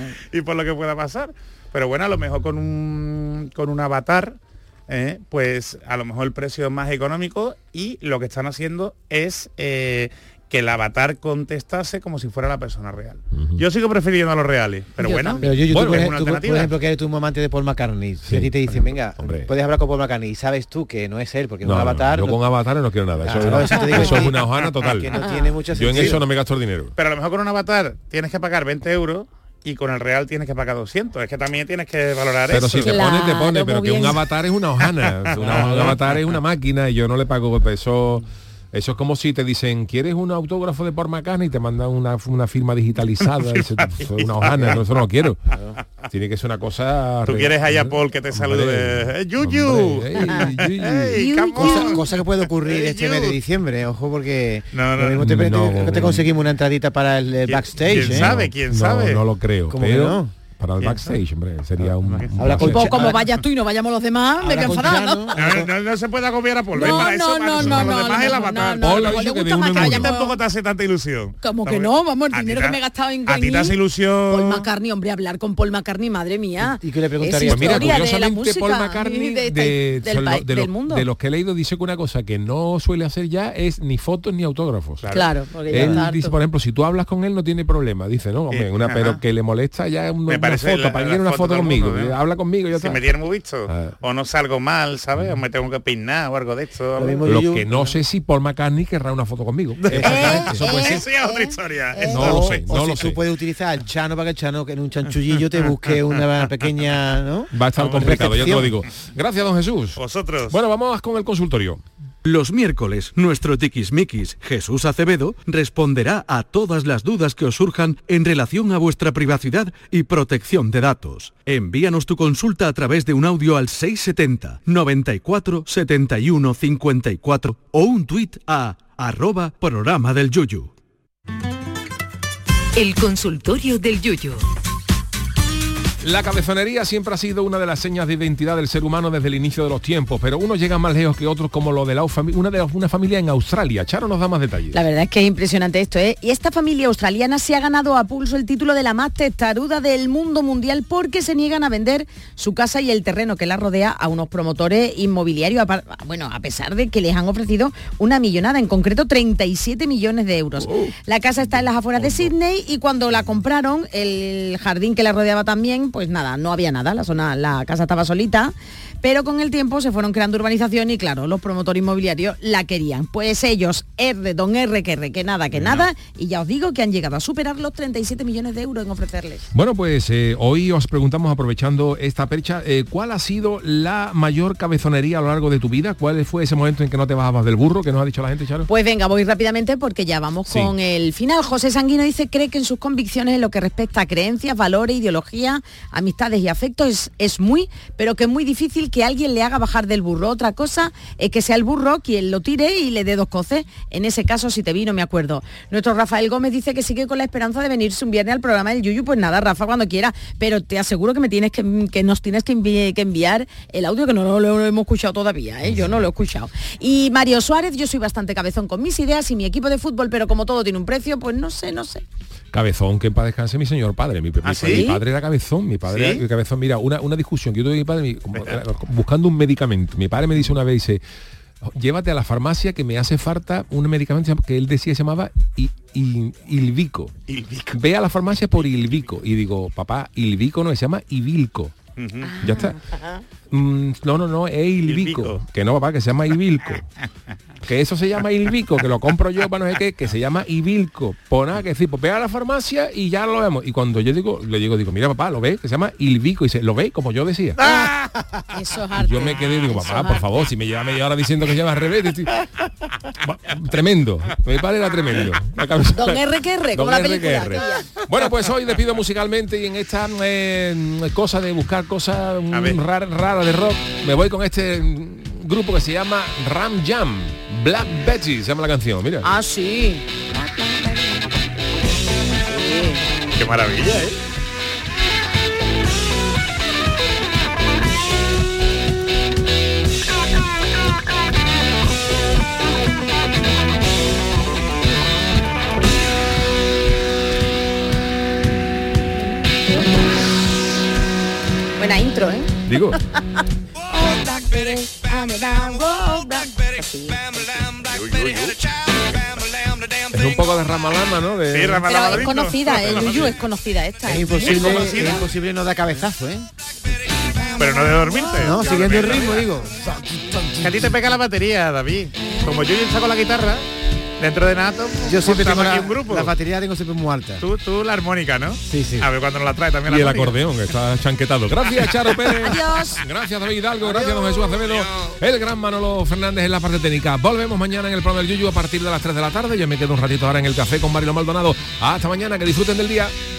Y por lo que pueda pasar. Pero bueno, a lo mejor con un con un avatar, eh, pues a lo mejor el precio es más económico y lo que están haciendo es eh, que el avatar contestase como si fuera la persona real. Yo sigo prefiriendo a los reales, pero Yo bueno, también. Pero yo, yo, bueno, tú, por es ej- una tú, por alternativa. ejemplo, que eres tú un amante de Paul McCartney, si a ti te dicen, venga, puedes hablar con Paul McCartney y sabes tú que no es él, porque es No, un no, avatar. yo no- con avatares no quiero nada. Eso, Claro, es, eso te digo eso que- es una hojana total. que no tiene mucho Yo en sentido. eso no me gasto el dinero. Pero a lo mejor con un avatar tienes que pagar veinte euros y con el real tienes que pagar doscientos. Es que también tienes que valorar Pero eso. si te pone, te pone, pero que un avatar es una hojana. Una- un avatar es una máquina y yo no le pago eso. Eso es como si te dicen, ¿quieres un autógrafo de Paul McCartney? Y te mandan una, una firma digitalizada. Eso, eso es una hojana, no, eso no lo quiero. Tiene que ser una cosa... Tú real. quieres allá Paul que te salude. ¡Eh, Yuyu! Hombre, ey, ¡Ey, come Cosa, on! cosa que puede ocurrir este mes de diciembre, ojo, porque No, no, lo mismo te, no, te- no, te no. conseguimos una entradita para el, el ¿Quién- backstage. quién ¿eh? sabe? ¿Quién no, sabe? No lo creo. ¿Cómo que pero no? para el ¿Quién backstage, hombre, sería un... un Habla con- placer. Pues como vayas tú y no vayamos los demás, me Habla con enfadada, ¿no? Chano, No, no, no se puede agobiar a Paul. No, para eso, no, para no, eso, no, para lo no, demás el no, avatar. no, Paul no, ha no, dicho le que de gusta uno más en que A ti uno. vayamos- tampoco te hace tanta ilusión. Como que no, vamos, el A ti dinero te- que me he gastado en A ti te hace Paul ilusión. McCartney, hombre, hablar con Paul McCartney, madre mía. ¿Y qué le Es preguntarías? Pues mira, historia de la curiosamente Paul música McCartney de- de, del son lo- país- de los, del mundo. de los que he leído dice que una cosa que no suele hacer ya es ni fotos ni autógrafos. Claro, porque ya Él está dice, harto. por ejemplo, si tú hablas con él no tiene problema, dice, no, hombre, Sí, una, ajá. pero que le molesta ya una, Me una parece foto, la- para que la quiera una foto foto del conmigo, mundo, ¿eh? habla conmigo y ya Si está. me tienen visto. Ah. O no salgo mal, ¿sabes? O me tengo que peinar o algo de esto. Lo mismo Lo Yuyu, que no sé si Paul McCartney querrá una foto conmigo. Exactamente, eso puede ser. Eso ya es otra historia. Eh, Eso No lo o, sé, o no si lo tú sé. puedes utilizar al Chano para que el Chano que en un chanchullillo te busque una pequeña, ¿no? Va a estar Vamos, complicado, ya te lo digo. recepción. Gracias, don Jesús. Vosotros. Bueno, vamos con el consultorio. Los miércoles, nuestro tiquismiquis Jesús Acevedo responderá a todas las dudas que os surjan en relación a vuestra privacidad y protección de datos. Envíanos tu consulta a través de un audio al seiscientos setenta, noventa y cuatro, setenta y uno, cincuenta y cuatro o un tuit a arroba programa del Yuyu. El consultorio del Yuyu. La cabezonería siempre ha sido una de las señas de identidad del ser humano desde el inicio de los tiempos, pero unos llegan más lejos que otros, como lo de la fami- una de una familia en Australia. Charo nos da más detalles. La verdad es que es impresionante esto, ¿eh? Y esta familia australiana se ha ganado a pulso el título de la más testaruda del mundo mundial porque se niegan a vender su casa y el terreno que la rodea a unos promotores inmobiliarios, apar- bueno, a pesar de que les han ofrecido una millonada, en concreto treinta y siete millones de euros. La casa está en las afueras de Sydney y cuando la compraron, el jardín que la rodeaba también, pues nada, no había nada, la zona, la casa estaba solita, pero con el tiempo se fueron creando urbanización y claro, los promotores inmobiliarios la querían. Pues ellos, R, don R, que R, que nada, que nada, y ya os digo que han llegado a superar los treinta y siete millones de euros en ofrecerles. Bueno, pues eh, hoy os preguntamos, aprovechando esta percha, eh, ¿cuál ha sido la mayor cabezonería a lo largo de tu vida? ¿Cuál fue ese momento en que no te bajabas del burro, que nos ha dicho la gente, Charo? Pues venga, voy rápidamente porque ya vamos Sí. con el final. José Sanguino dice, cree que en sus convicciones en lo que respecta a creencias, valores, ideología, amistades y afectos es, es muy, pero que es muy difícil que alguien le haga bajar del burro. Otra cosa es que sea el burro quien lo tire y le dé dos coces. En ese caso, si te vino, me acuerdo. Nuestro Rafael Gómez dice que sigue con la esperanza de venirse un viernes al programa del Yuyu. Pues nada, Rafa, cuando quiera, pero te aseguro que me tienes que, que nos tienes que, envi- que enviar el audio, que no lo, lo hemos escuchado todavía, ¿eh? Yo no lo he escuchado. Y Mario Suárez, yo soy bastante cabezón con mis ideas y mi equipo de fútbol, pero como todo tiene un precio, pues no sé, no sé. Cabezón, que en paz descanse mi señor padre. Mi, mi- ¿Ah, sí? mi padre era cabezón, mi padre ¿Sí? era cabezón. Mira, una, una discusión que yo tuve con mi padre, mi- como- buscando un medicamento. Mi padre me dice una vez, dice, llévate a la farmacia que me hace falta un medicamento que él decía se llamaba I, I, Ilvico. Ilvico. Ve a la farmacia por Ilvico. Y digo, papá, Ilvico no, se llama Ivilco. Uh-huh. Ya está. Mm, no, no, no, es Ilvico. Ilvico. Que no, papá, que se llama Ivilco. Que eso se llama Ilvico, que lo compro yo para no sé qué, que se llama Ivilco. Pues nada, que decir, pues ve a la farmacia y ya lo vemos. Y cuando yo digo, le digo, digo, mira papá, ¿lo ves? Que se llama Ilvico. Y dice, ¿lo veis? Como yo decía. Eso es arte. Yo me quedé y digo, papá, por favor, si me lleva media hora diciendo que se llama al revés. Estoy... Tremendo. Mi padre era tremendo. Don R que R, como la película. Bueno, pues hoy despido musicalmente y en esta eh, cosa de buscar cosas raras rara de rock, me voy con este grupo que se llama Ram Jam. Black Betty se llama la canción, mira. Ah, sí. Qué maravilla, ¿eh? Buena intro, ¿eh? Digo. Es un poco de Ramalama, ¿no? De... Sí, Ramalama. Pero es conocida, el Yuyu es conocida esta. Es imposible, es imposible no dar cabezazo, ¿eh? Pero no de dormirte. No, siguiendo el ritmo, digo. Que a ti te pega la batería, David. Como yo saco la guitarra, dentro de Nato, yo siempre tengo aquí la, un grupo. La batería tengo siempre muy alta. Tú, tú la armónica, ¿no? Sí, sí. A ver cuando nos la trae también y la el acordeón, que está chanquetado. Gracias, Charo Pérez. Adiós. Gracias, David Hidalgo. Adiós. Gracias, don Jesús Acevedo. Adiós. El gran Manolo Fernández en la parte técnica. Volvemos mañana en el programa del Yuyu a partir de las tres de la tarde. Yo me quedo un ratito ahora en el café con Marilo Maldonado. Hasta mañana, que disfruten del día.